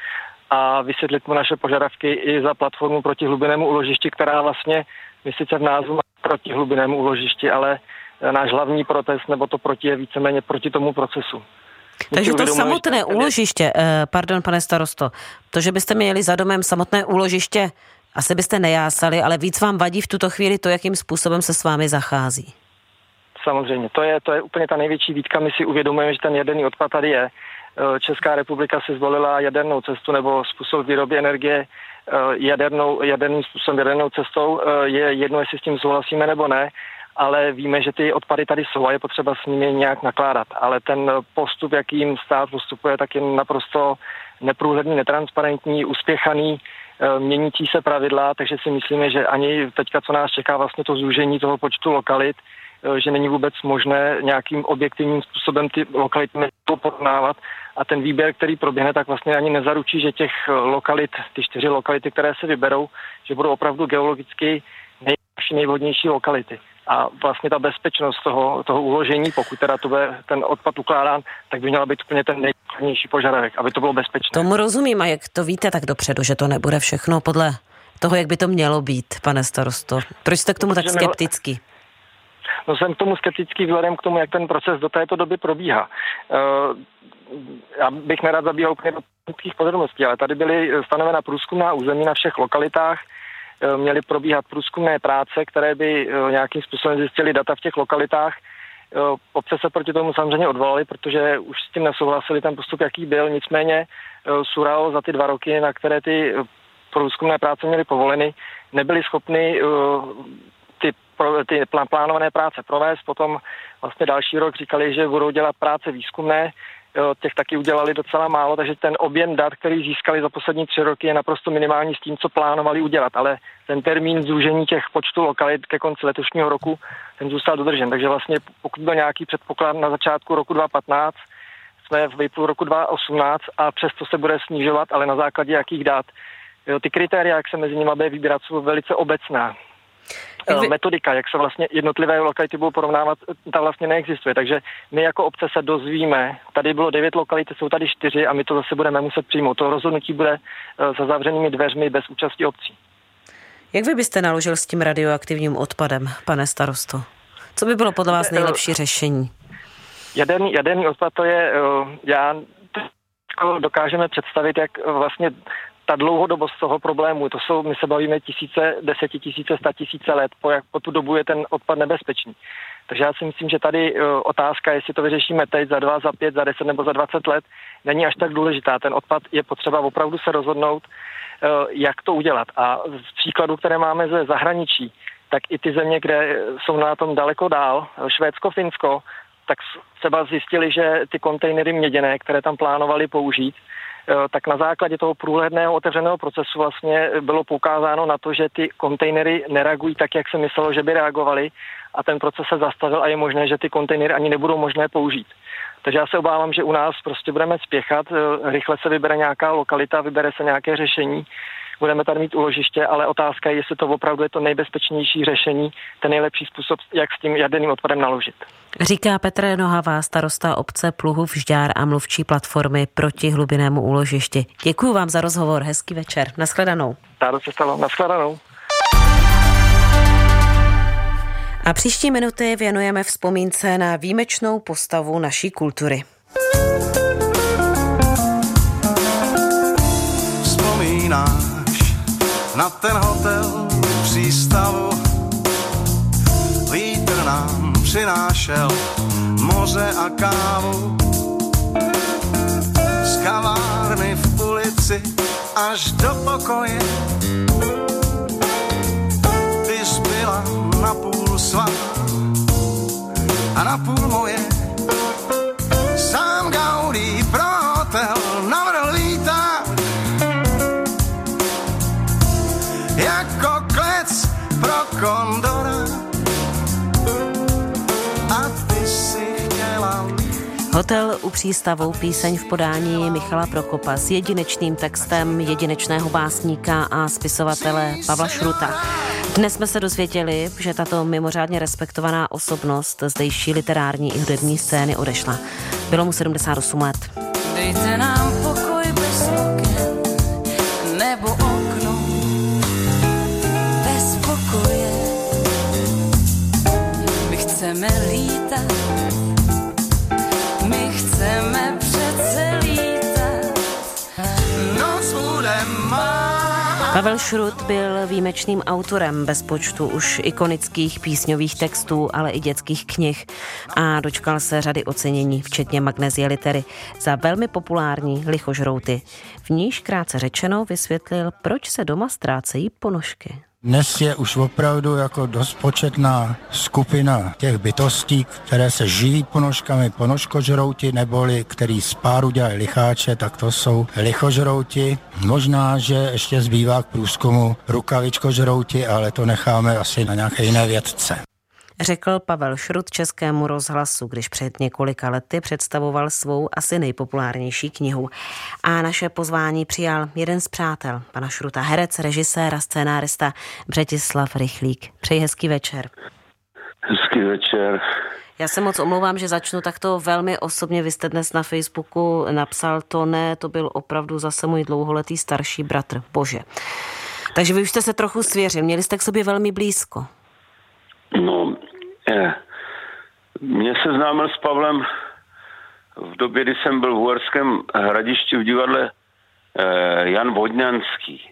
a vysvětlit mu naše požadavky i za platformu proti hlubinnému úložišti, která vlastně, my sice v názvu proti hlubinnému úložišti, ale náš hlavní protest nebo to proti je víceméně proti tomu procesu. Takže to samotné úložiště, pardon pane starosto, to, že byste měli za domem samotné úložiště, asi byste nejásali, ale víc vám vadí v tuto chvíli to, jakým způsobem se s vámi zachází. Samozřejmě, to je, to je úplně ta největší výtka. My si uvědomujeme, že ten jaderný odpad tady je. Česká republika si zvolila jadernou cestu nebo způsob výroby energie jadernou, jaderným způsobem, jadernou cestou. Je jedno, jestli s tím souhlasíme nebo ne, ale víme, že ty odpady tady jsou a je potřeba s nimi nějak nakládat. Ale ten postup, jakým stát postupuje, tak je naprosto neprůhledný, netransparentní, uspěchaný, měnící se pravidla, takže si myslíme, že ani teďka, co nás čeká vlastně to zúžení toho počtu lokalit, že není vůbec možné nějakým objektivním způsobem ty lokality porovnávat a ten výběr, který proběhne, tak vlastně ani nezaručí, že těch lokalit, ty čtyři lokality, které se vyberou, že budou opravdu geologicky nejlepší, nejvhodnější lokality. A vlastně ta bezpečnost toho, toho uložení, pokud teda to bude ten odpad ukládán, tak by měla být úplně ten nejvhodnější požadavek, aby to bylo bezpečné. Tomu rozumím, a jak to víte tak dopředu, že to nebude všechno podle toho, jak by to mělo být, pane starosto? Proč jste k tomu tak skeptický? No jsem k tomu skeptický vzhledem k tomu, jak ten proces do této doby probíhá. Uh, já bych nerad zabíhal úplně do technických podrobností, ale tady byly stanovena průzkumná území na všech lokalitách, uh, měly probíhat průzkumné práce, které by uh, nějakým způsobem zjistily data v těch lokalitách. Uh, obce se proti tomu samozřejmě odvolali, protože už s tím nesouhlasili ten postup, jaký byl, nicméně uh, SÚRAO za ty dva roky, na které ty uh, průzkumné práce měly povoleny, nebyly schopny uh, ty plánované práce provést, potom vlastně další rok říkali, že budou dělat práce výzkumné, těch taky udělali docela málo, takže ten objem dat, který získali za poslední tři roky, je naprosto minimální s tím, co plánovali udělat, ale ten termín zúžení těch počtu lokalit ke konci letošního roku, ten zůstal dodržen, takže vlastně pokud byl nějaký předpoklad na začátku roku dva tisíce patnáct, jsme v půl roku dva tisíce osmnáct a přesto se bude snižovat, ale na základě jakých dat. Jo, ty kritéria, jak se mezi nimi bude vybírat, jsou velice obecná. Vy... Metodika, jak se vlastně jednotlivé lokality budou porovnávat, ta vlastně neexistuje. Takže my jako obce se dozvíme, tady bylo devět lokalit, jsou tady čtyři a my to zase budeme muset přijmout. To rozhodnutí bude za zavřenými dveřmi bez účasti obcí. Jak vy byste naložil s tím radioaktivním odpadem, pane starosto? Co by bylo podle vás nejlepší řešení? Jaderný, jaderný odpad to je, já to dokážeme představit, jak vlastně ta dlouhodobost toho problému, to jsou, my se bavíme tisíce, desetitisíce, statisíce let, po, jak, po tu dobu je ten odpad nebezpečný. Takže já si myslím, že tady uh, otázka, jestli to vyřešíme teď za dva, za pět, za deset nebo za dvacet let, není až tak důležitá. Ten odpad je potřeba opravdu se rozhodnout, uh, jak to udělat. A z příkladů, které máme ze zahraničí, tak i ty země, kde jsou na tom daleko dál, Švédsko, Finsko, tak třeba zjistili, že ty kontejnery měděné, které tam plánovali použít, tak na základě toho průhledného otevřeného procesu vlastně bylo poukázáno na to, že ty kontejnery nereagují tak, jak se myslelo, že by reagovaly a ten proces se zastavil a je možné, že ty kontejnery ani nebudou možné použít. Takže já se obávám, že u nás prostě budeme spěchat, rychle se vybere nějaká lokalita, vybere se nějaké řešení, budeme tady mít úložiště, ale otázka je, jestli to opravdu je to nejbezpečnější řešení, ten nejlepší způsob, jak s tím jaderným odpadem naložit. Říká Petr Nohavá, starosta obce Pluhův Žďár a mluvčí platformy proti hlubinnému úložišti. Děkuji vám za rozhovor, hezký večer, nashledanou. Rádo se stalo, nashledanou. A příští minuty věnujeme vzpomínce na výjimečnou postavu naší kultury. Vzpomínáš na ten hotel v přístavu, vítr nám přinášel moře a kávu, z kavárny v ulici až do pokoje. Ty jsi byla napůl svá a napůl moje. Sám Gaudí pro hotel navrhl výtah jako klec pro kondora a ty si chtěla Hotel u přístavu, píseň v podání Michala Prokopa s jedinečným textem jedinečného básníka a spisovatele Pavla Šruta. Dnes jsme se dozvěděli, že tato mimořádně respektovaná osobnost zdejší literární i hudební scény odešla. Bylo mu sedmdesát osm let. Dejte nám pokoj bez oken, chceme lítat, my chceme přece lítat, noc bude má. Pavel Šrut byl výjimečným autorem bez počtu už ikonických písňových textů, ale i dětských knih a dočkal se řady ocenění, včetně Magnesie Litery, za velmi populární Lichožrouty. V níž krátce řečeno vysvětlil, proč se doma ztrácejí ponožky. Dnes je už opravdu jako dost početná skupina těch bytostí, které se živí ponožkami, ponožkožrouti, neboli který z páru dělají licháče, tak to jsou lichožrouti. Možná, že ještě zbývá k průzkumu rukavičkožrouti, ale to necháme asi na nějaké jiné vědce. Řekl Pavel Šrut Českému rozhlasu, když před několika lety představoval svou asi nejpopulárnější knihu. A naše pozvání přijal jeden z přátel pana Šruta, herec, režisér a scénárista Břetislav Rychlík. Přeji hezký večer. Hezký večer. Já se moc omlouvám, že začnu takto velmi osobně. Vy jste dnes na Facebooku napsal, to ne, to byl opravdu zase můj dlouholetý starší bratr. Bože. Takže vy už jste se trochu svěřil, měli jste k sobě velmi blízko. No, je. Mě se známil s Pavlem v době, kdy jsem byl v Uherském Hradišti v divadle eh, Jan Vodňanský.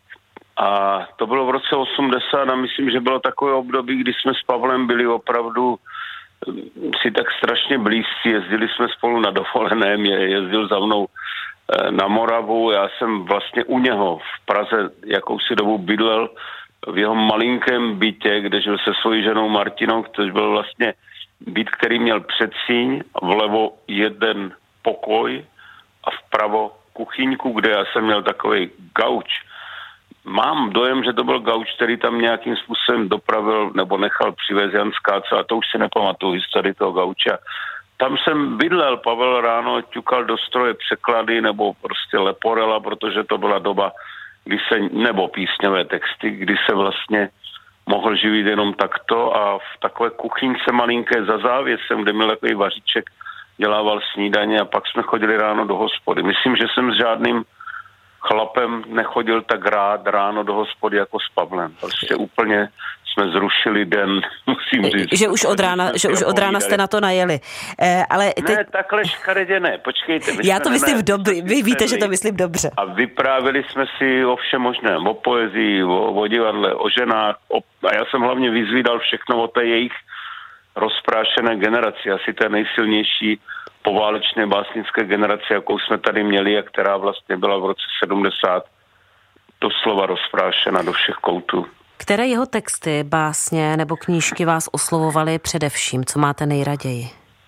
A to bylo v roce osmdesát a myslím, že bylo takové období, kdy jsme s Pavlem byli opravdu si tak strašně blízcí. Jezdili jsme spolu na dovolené, mě jezdil za mnou eh, na Moravu. Já jsem vlastně u něho v Praze jakousi dobu bydlel v jeho malinkém bytě, kde žil se svojí ženou Martinou, což byl vlastně byt, který měl předsíň, vlevo jeden pokoj a vpravo kuchyňku, kde já jsem měl takový gauč. Mám dojem, že to byl gauč, který tam nějakým způsobem dopravil nebo nechal přivést Jan Skáca, a to už si nepamatuju historii toho gauče. Tam jsem bydlel, Pavel ráno ťukal do stroje překlady nebo prostě leporela, protože to byla doba, kdy se, nebo písňové texty, kdy se vlastně mohl živit jenom takto, a v takové kuchyňce malinké za závěsem, kde měl takový vaříček, dělával snídaně a pak jsme chodili ráno do hospody. Myslím, že jsem s žádným chlapem nechodil tak rád ráno do hospody jako s Pavlem. Prostě úplně jsme zrušili den, musím říct. Že už od rána, že už od rána jste na to najeli. E, ale teď... Ne, takhle škaredě ne, počkejte. Já to myslím dobře, vy víte, že to myslím dobře. A vyprávěli jsme si o všem možném, o poezii, o, o divadle, o ženách, o... a já jsem hlavně vyzvídal všechno o té jejich rozprášené generaci, asi té nejsilnější poválečné básnické generace, jakou jsme tady měli a která vlastně byla v roce sedmdesát doslova rozprášena do všech koutů. Které jeho texty, básně nebo knížky vás oslovovaly především? Co máte nejraději?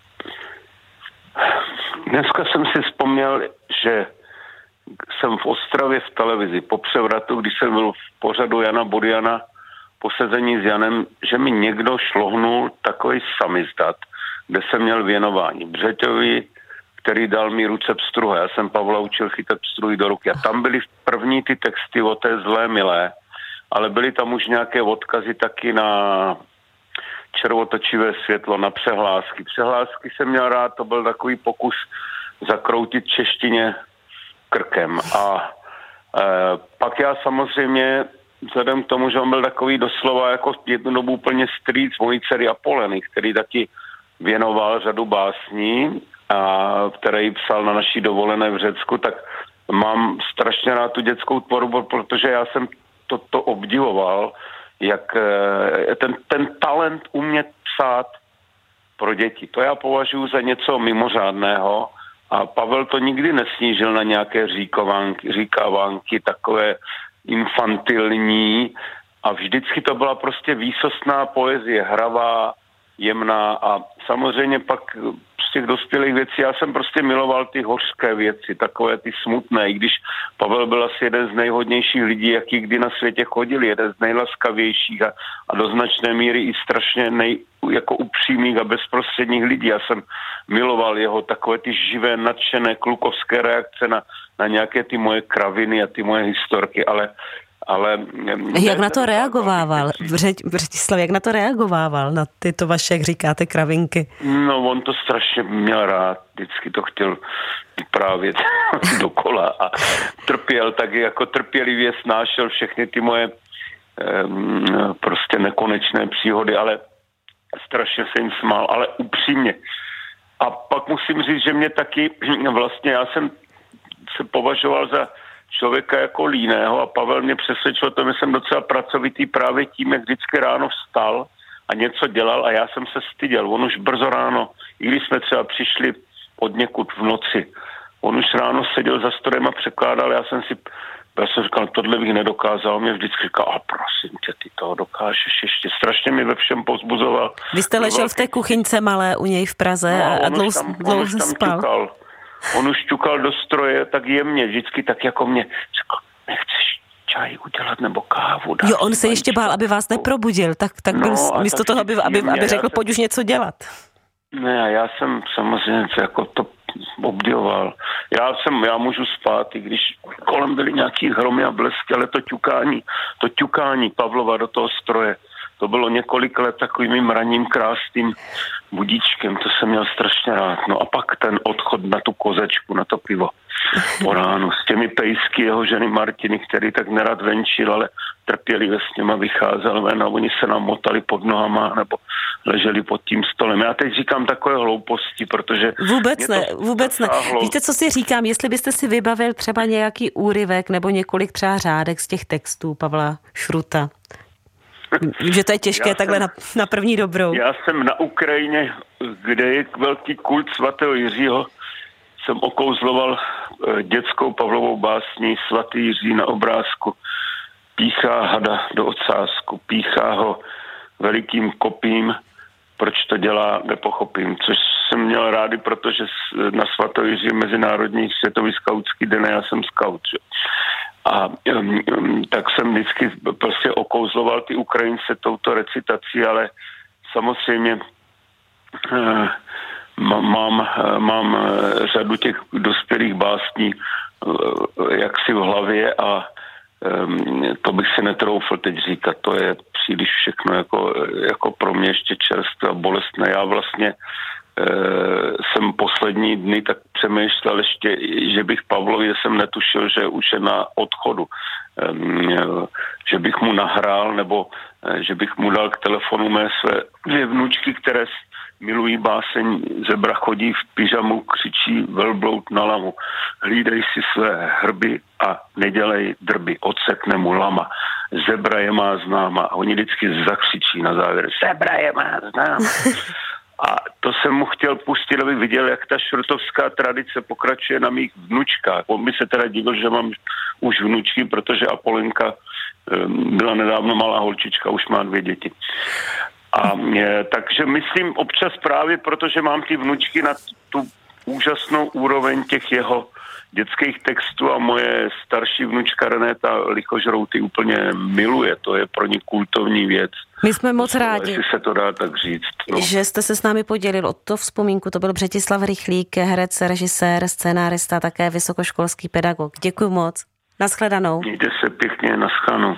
Dneska jsem si vzpomněl, že jsem v Ostravě v televizi po převratu, když jsem byl v pořadu Jana Buriana po sezení s Janem, že mi někdo šlohnul takový samizdat, kde jsem měl věnování Břeťovi, který dal mi ruce pstruha. Já jsem Pavla učil chytat pstruhy do ruky. A tam byly první ty texty o té zlé milé, ale byly tam už nějaké odkazy taky na červotočivé světlo, na přehlásky. Přehlásky jsem měl rád, to byl takový pokus zakroutit češtině krkem. A e, pak já samozřejmě, vzhledem k tomu, že on byl takový doslova jako jednu dobu úplně strýc mojí dcery Apoleny, který taky věnoval řadu básní, a které ji psal na naší dovolené v Řecku, tak mám strašně rád tu dětskou tvorbu, protože já jsem to, to obdivoval, jak ten, ten talent umět psát pro děti. To já považuji za něco mimořádného a Pavel to nikdy nesnížil na nějaké říkavánky, říkavánky takové infantilní, a vždycky to byla prostě výsostná poezie, hravá, jemná, a samozřejmě pak z těch dospělých věcí já jsem prostě miloval ty hořké věci, takové ty smutné, i když Pavel byl asi jeden z nejhodnějších lidí, jaký kdy na světě chodili, jeden z nejlaskavějších a, a do značné míry i strašně nej, jako upřímných a bezprostředních lidí. Já jsem miloval jeho takové ty živé, nadšené klukovské reakce na, na nějaké ty moje kraviny a ty moje historky, ale Ale, jak na to reagovával? Břetislav, jak na to reagovával? Na tyto vaše, jak říkáte, kravinky? No, on to strašně měl rád. Vždycky to chtěl vyprávět dokola a trpěl taky, jako trpělivě snášel všechny ty moje um, prostě nekonečné příhody, ale strašně se jim smál, ale upřímně. A pak musím říct, že mě taky, vlastně já jsem se považoval za člověka jako líného a Pavel mě přesvědčil o tom, že jsem docela pracovitý právě tím, jak vždycky ráno vstal a něco dělal a já jsem se styděl. On už brzo ráno, i když jsme třeba přišli od někud v noci, on už ráno seděl za strojem a překládal, já jsem si, já jsem říkal, tohle bych nedokázal, mě vždycky říkal, a prosím tě, ty toho dokážeš ještě, strašně mi ve všem povzbuzoval. Vy jste ležel v té kuchyňce malé u něj v Praze no, a dlouho dlou spal. Ťukal. On už ťukal do stroje tak jemně, vždycky tak jako mě říkal, nechceš čaj udělat nebo kávu. Jo, on se ještě bál, aby vás neprobudil, tak, tak byl no, místo toho, aby, aby, aby řekl, jsem, pojď už něco dělat. Ne, já jsem samozřejmě jako to obdivoval. Já jsem, já můžu spát, i když kolem byly nějaký hromy a blesky, ale to ťukání, to ťukání Pavlova do toho stroje, to bylo několik let takovým raním krásným budíčkem, to jsem měl strašně rád. No a pak ten odchod na tu kozečku, na to pivo po ránu s těmi pejsky jeho ženy Martiny, který tak nerad venčil, ale trpělivě s něma vycházel ven a oni se nám motali pod nohama nebo leželi pod tím stolem. Já teď říkám takové hlouposti, protože... Vůbec ne, vůbec ne. Víte, co si říkám? Jestli byste si vybavil třeba nějaký úryvek nebo několik třeba řádek z těch textů Pavla Šruta. Že to je těžké já takhle jsem, na, na první dobrou. Já jsem na Ukrajině, kde je velký kult svatého Jiřího, jsem okouzloval dětskou Pavlovou básní Svatý Jiří na obrázku. Píchá hada do ocásku, píchá ho velikým kopím, proč to dělá, nepochopím. Což jsem měl rádi, protože na svatého Jiří mezinárodní světový skautský den a já jsem skaut. Že? A um, um, tak jsem vždycky prostě okouzloval ty Ukrajince touto recitací, ale samozřejmě uh, mám, uh, mám uh, řadu těch dospělých básní uh, jaksi v hlavě a um, to bych si netroufl teď říkat, to je příliš všechno jako, jako pro mě ještě čerstvé a bolestné. Já vlastně jsem poslední dny tak přemýšlel ještě, že bych Pavlovi, jsem netušil, že už je na odchodu. Že bych mu nahrál, nebo že bych mu dal k telefonu mé své dvě vnučky, které milují báseň Zebra chodí v pyžamu, křičí velbloud na lamu. Hlídej si své hrby a nedělej drby, odsekne mu lama. Zebra je má známa. A oni vždycky zakřičí na závěr. Zebra je má známa. A to jsem mu chtěl pustit, aby viděl, jak ta šrutovská tradice pokračuje na mých vnučkách. On by se teda divil, že mám už vnučky, protože Apolenka byla nedávno malá holčička, už má dvě děti. A je, takže myslím občas právě, protože mám ty vnučky na tu úžasnou úroveň těch jeho dětských textů a moje starší vnučka Renéta lichožrouty úplně miluje. To je pro ní kultovní věc. My jsme moc rádi, jestli se to dá tak říct. No. Že jste se s námi podělil o to vzpomínku. To byl Břetislav Rychlík, herec, režisér, scénárista, také vysokoškolský pedagog. Děkuji moc. Naschledanou. Mějte se pěkně, naschledanou.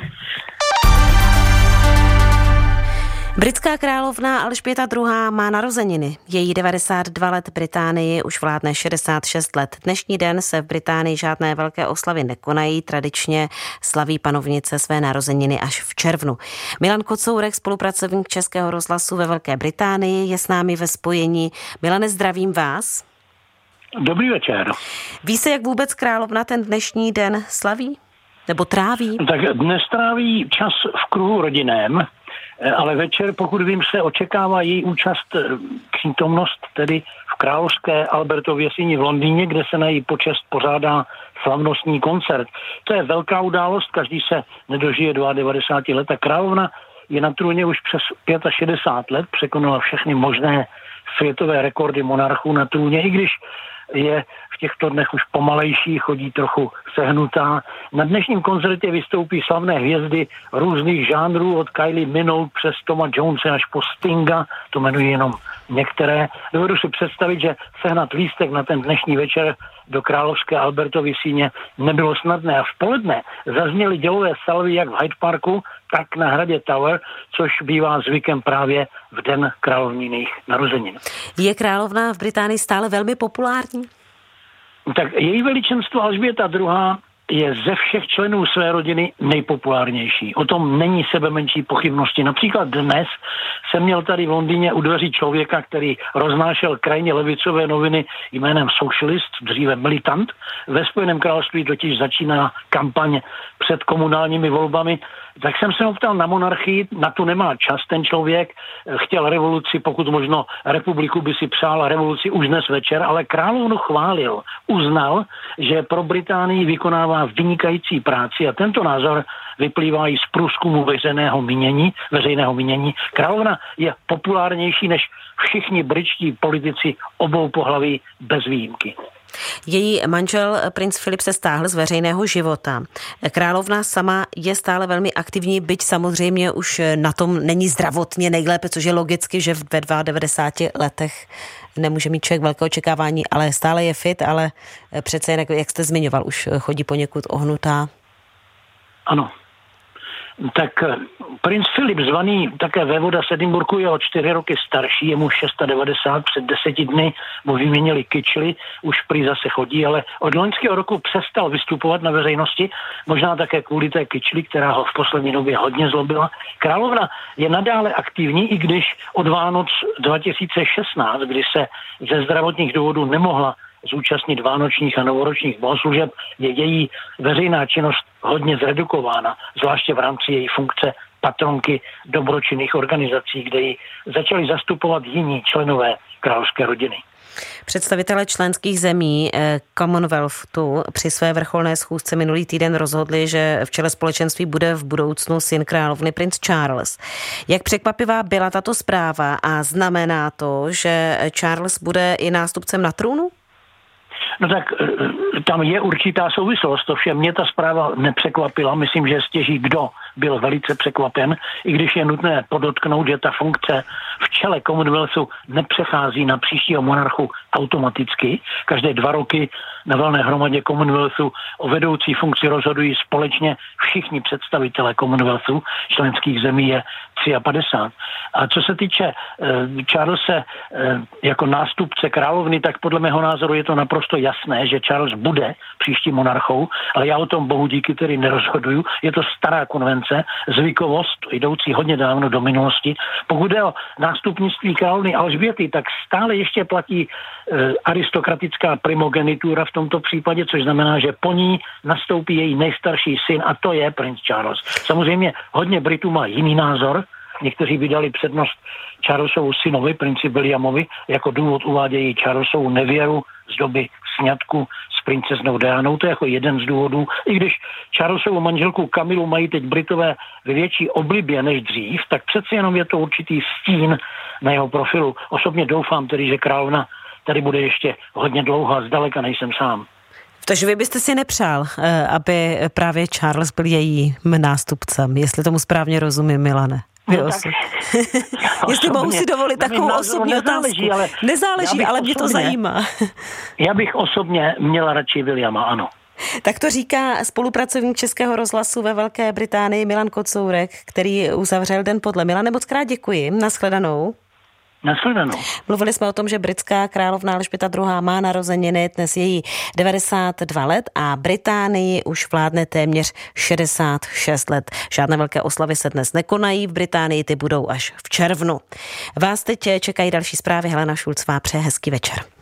Britská královna Alžběta druhá. má narozeniny. Její devadesát dva let Británii už vládne šedesát šest let. Dnešní den se v Británii žádné velké oslavy nekonají. Tradičně slaví panovnice své narozeniny až v červnu. Milan Kocourek, spolupracovník Českého rozhlasu ve Velké Británii, je s námi ve spojení. Milane, zdravím vás. Dobrý večer. Ví se, jak vůbec královna ten dnešní den slaví? Nebo tráví? Tak dnes tráví čas v kruhu rodinném, ale večer, pokud vím, se očekává její účast, přítomnost tedy v Královské Albertově síni v Londýně, kde se na její počest pořádá slavnostní koncert. To je velká událost, každý se nedožije devadesát dva let a královna je na trůně už přes šedesát pět let, překonala všechny možné světové rekordy monarchů na trůně, i když je v těchto dnech už pomalejší, chodí trochu sehnutá. Na dnešním koncertě vystoupí slavné hvězdy různých žánrů od Kylie Minogue přes Toma Jonese až po Stinga, to jmenuji jenom některé. Dovedu si představit, že sehnat lístek na ten dnešní večer do Královské Albertovy síně nebylo snadné a v poledne zazněly dělové salvy jak v Hyde Parku, tak na hradě Tower, což bývá zvykem právě v den královniných narozenin. Je královna v Británii stále velmi populární? Tak její veličenstvo Alžběta druhá. je ze všech členů své rodiny nejpopulárnější. O tom není sebe menší pochybnosti. Například dnes jsem měl tady v Londýně u dveří člověka, který roznášel krajně levicové noviny jménem Socialist, dříve Militant. Ve Spojeném království totiž začíná kampaň před komunálními volbami. Tak jsem se ho ptal na monarchii, na tu nemá čas ten člověk, chtěl revoluci, pokud možno republiku by si přál revoluci už dnes večer, ale královnu chválil, uznal, že pro Británii vykonává vynikající práci a tento názor vyplývá i z průzkumu veřejného mínění, veřejného mínění. Královna je populárnější než všichni britští politici obou pohlaví bez výjimky. Její manžel princ Filip se stáhl z veřejného života. Královna sama je stále velmi aktivní, byť samozřejmě už na tom není zdravotně nejlépe, což je logicky, že ve devadesáti dvou letech nemůže mít člověk velké očekávání, ale stále je fit, ale přece jen, jak jste zmiňoval, už chodí poněkud ohnutá. Ano. Tak princ Filip, zvaný také vévoda z Edinburghu, je o čtyři roky starší, je mu devadesát šest, před deseti dny mu vyměnili kyčli, už prý zase chodí, ale od loňského roku přestal vystupovat na veřejnosti, možná také kvůli té kyčli, která ho v poslední době hodně zlobila. Královna je nadále aktivní, i když od Vánoc dva tisíce šestnáct, kdy se ze zdravotních důvodů nemohla zúčastnit vánočních a novoročních bohoslužeb, je její veřejná činnost hodně zredukována, zvláště v rámci její funkce patronky dobročinných organizací, kde ji začali zastupovat jiní členové královské rodiny. Představitelé členských zemí Commonwealthu při své vrcholné schůzce minulý týden rozhodli, že v čele společenství bude v budoucnu syn královny princ Charles. Jak překvapivá byla tato zpráva a znamená to, že Charles bude i nástupcem na trůnu? No tak tam je určitá souvislost, to vše mě ta zpráva nepřekvapila, myslím, že stěží kdo byl velice překvapen, i když je nutné podotknout, že ta funkce v čele Commonwealthu nepřechází na příštího monarchu automaticky. Každé dva roky na valné hromadě Commonwealthu o vedoucí funkci rozhodují společně všichni představitelé Commonwealthu, členských zemí je padesát tři. A co se týče uh, Charlese uh, jako nástupce královny, tak podle mého názoru je to naprosto jasné, že Charles bude příštím monarchou, ale já o tom bohu díky tedy nerozhoduju. Je to stará konvence, zvykovost, jdoucí hodně dávno do minulosti. Pokud jde o nástupnictví královny Alžběty, tak stále ještě platí uh, aristokratická primogenitura v tomto případě, což znamená, že po ní nastoupí její nejstarší syn a to je princ Charles. Samozřejmě hodně Britů má jiný názor. Někteří by dali přednost Charlesovu synovi, princi Williamovi, jako důvod uvádějí Charlesovu nevěru z doby sňatku s princeznou Dianou. To je jako jeden z důvodů. I když Charlesovu manželku Kamilu mají teď Britové ve větší oblibě než dřív, tak přeci jenom je to určitý stín na jeho profilu. Osobně doufám tedy, že královna tady bude ještě hodně dlouho a zdaleka nejsem sám. Takže vy byste si nepřál, aby právě Charles byl jejím nástupcem, jestli tomu správně rozumím, Milane. No, oso... Jestli mohu si dovolit takovou osobní nezáleží, otázku. Ale nezáleží, ale mě osobně, to zajímá. Já bych osobně měla radši Williama, ano. Tak to říká spolupracovník Českého rozhlasu ve Velké Británii Milan Kocourek, který uzavřel Den podle. Milane, moc krát děkuji. Nashledanou. Nashledanou. Mluvili jsme o tom, že britská královna Alžběta druhá. má narozeniny, dnes je jí devadesát dva let a Británii už vládne téměř šedesát šest let. Žádné velké oslavy se dnes nekonají, v Británii ty budou až v červnu. Vás teď čekají další zprávy, Helena Šulcová, přeje hezký večer.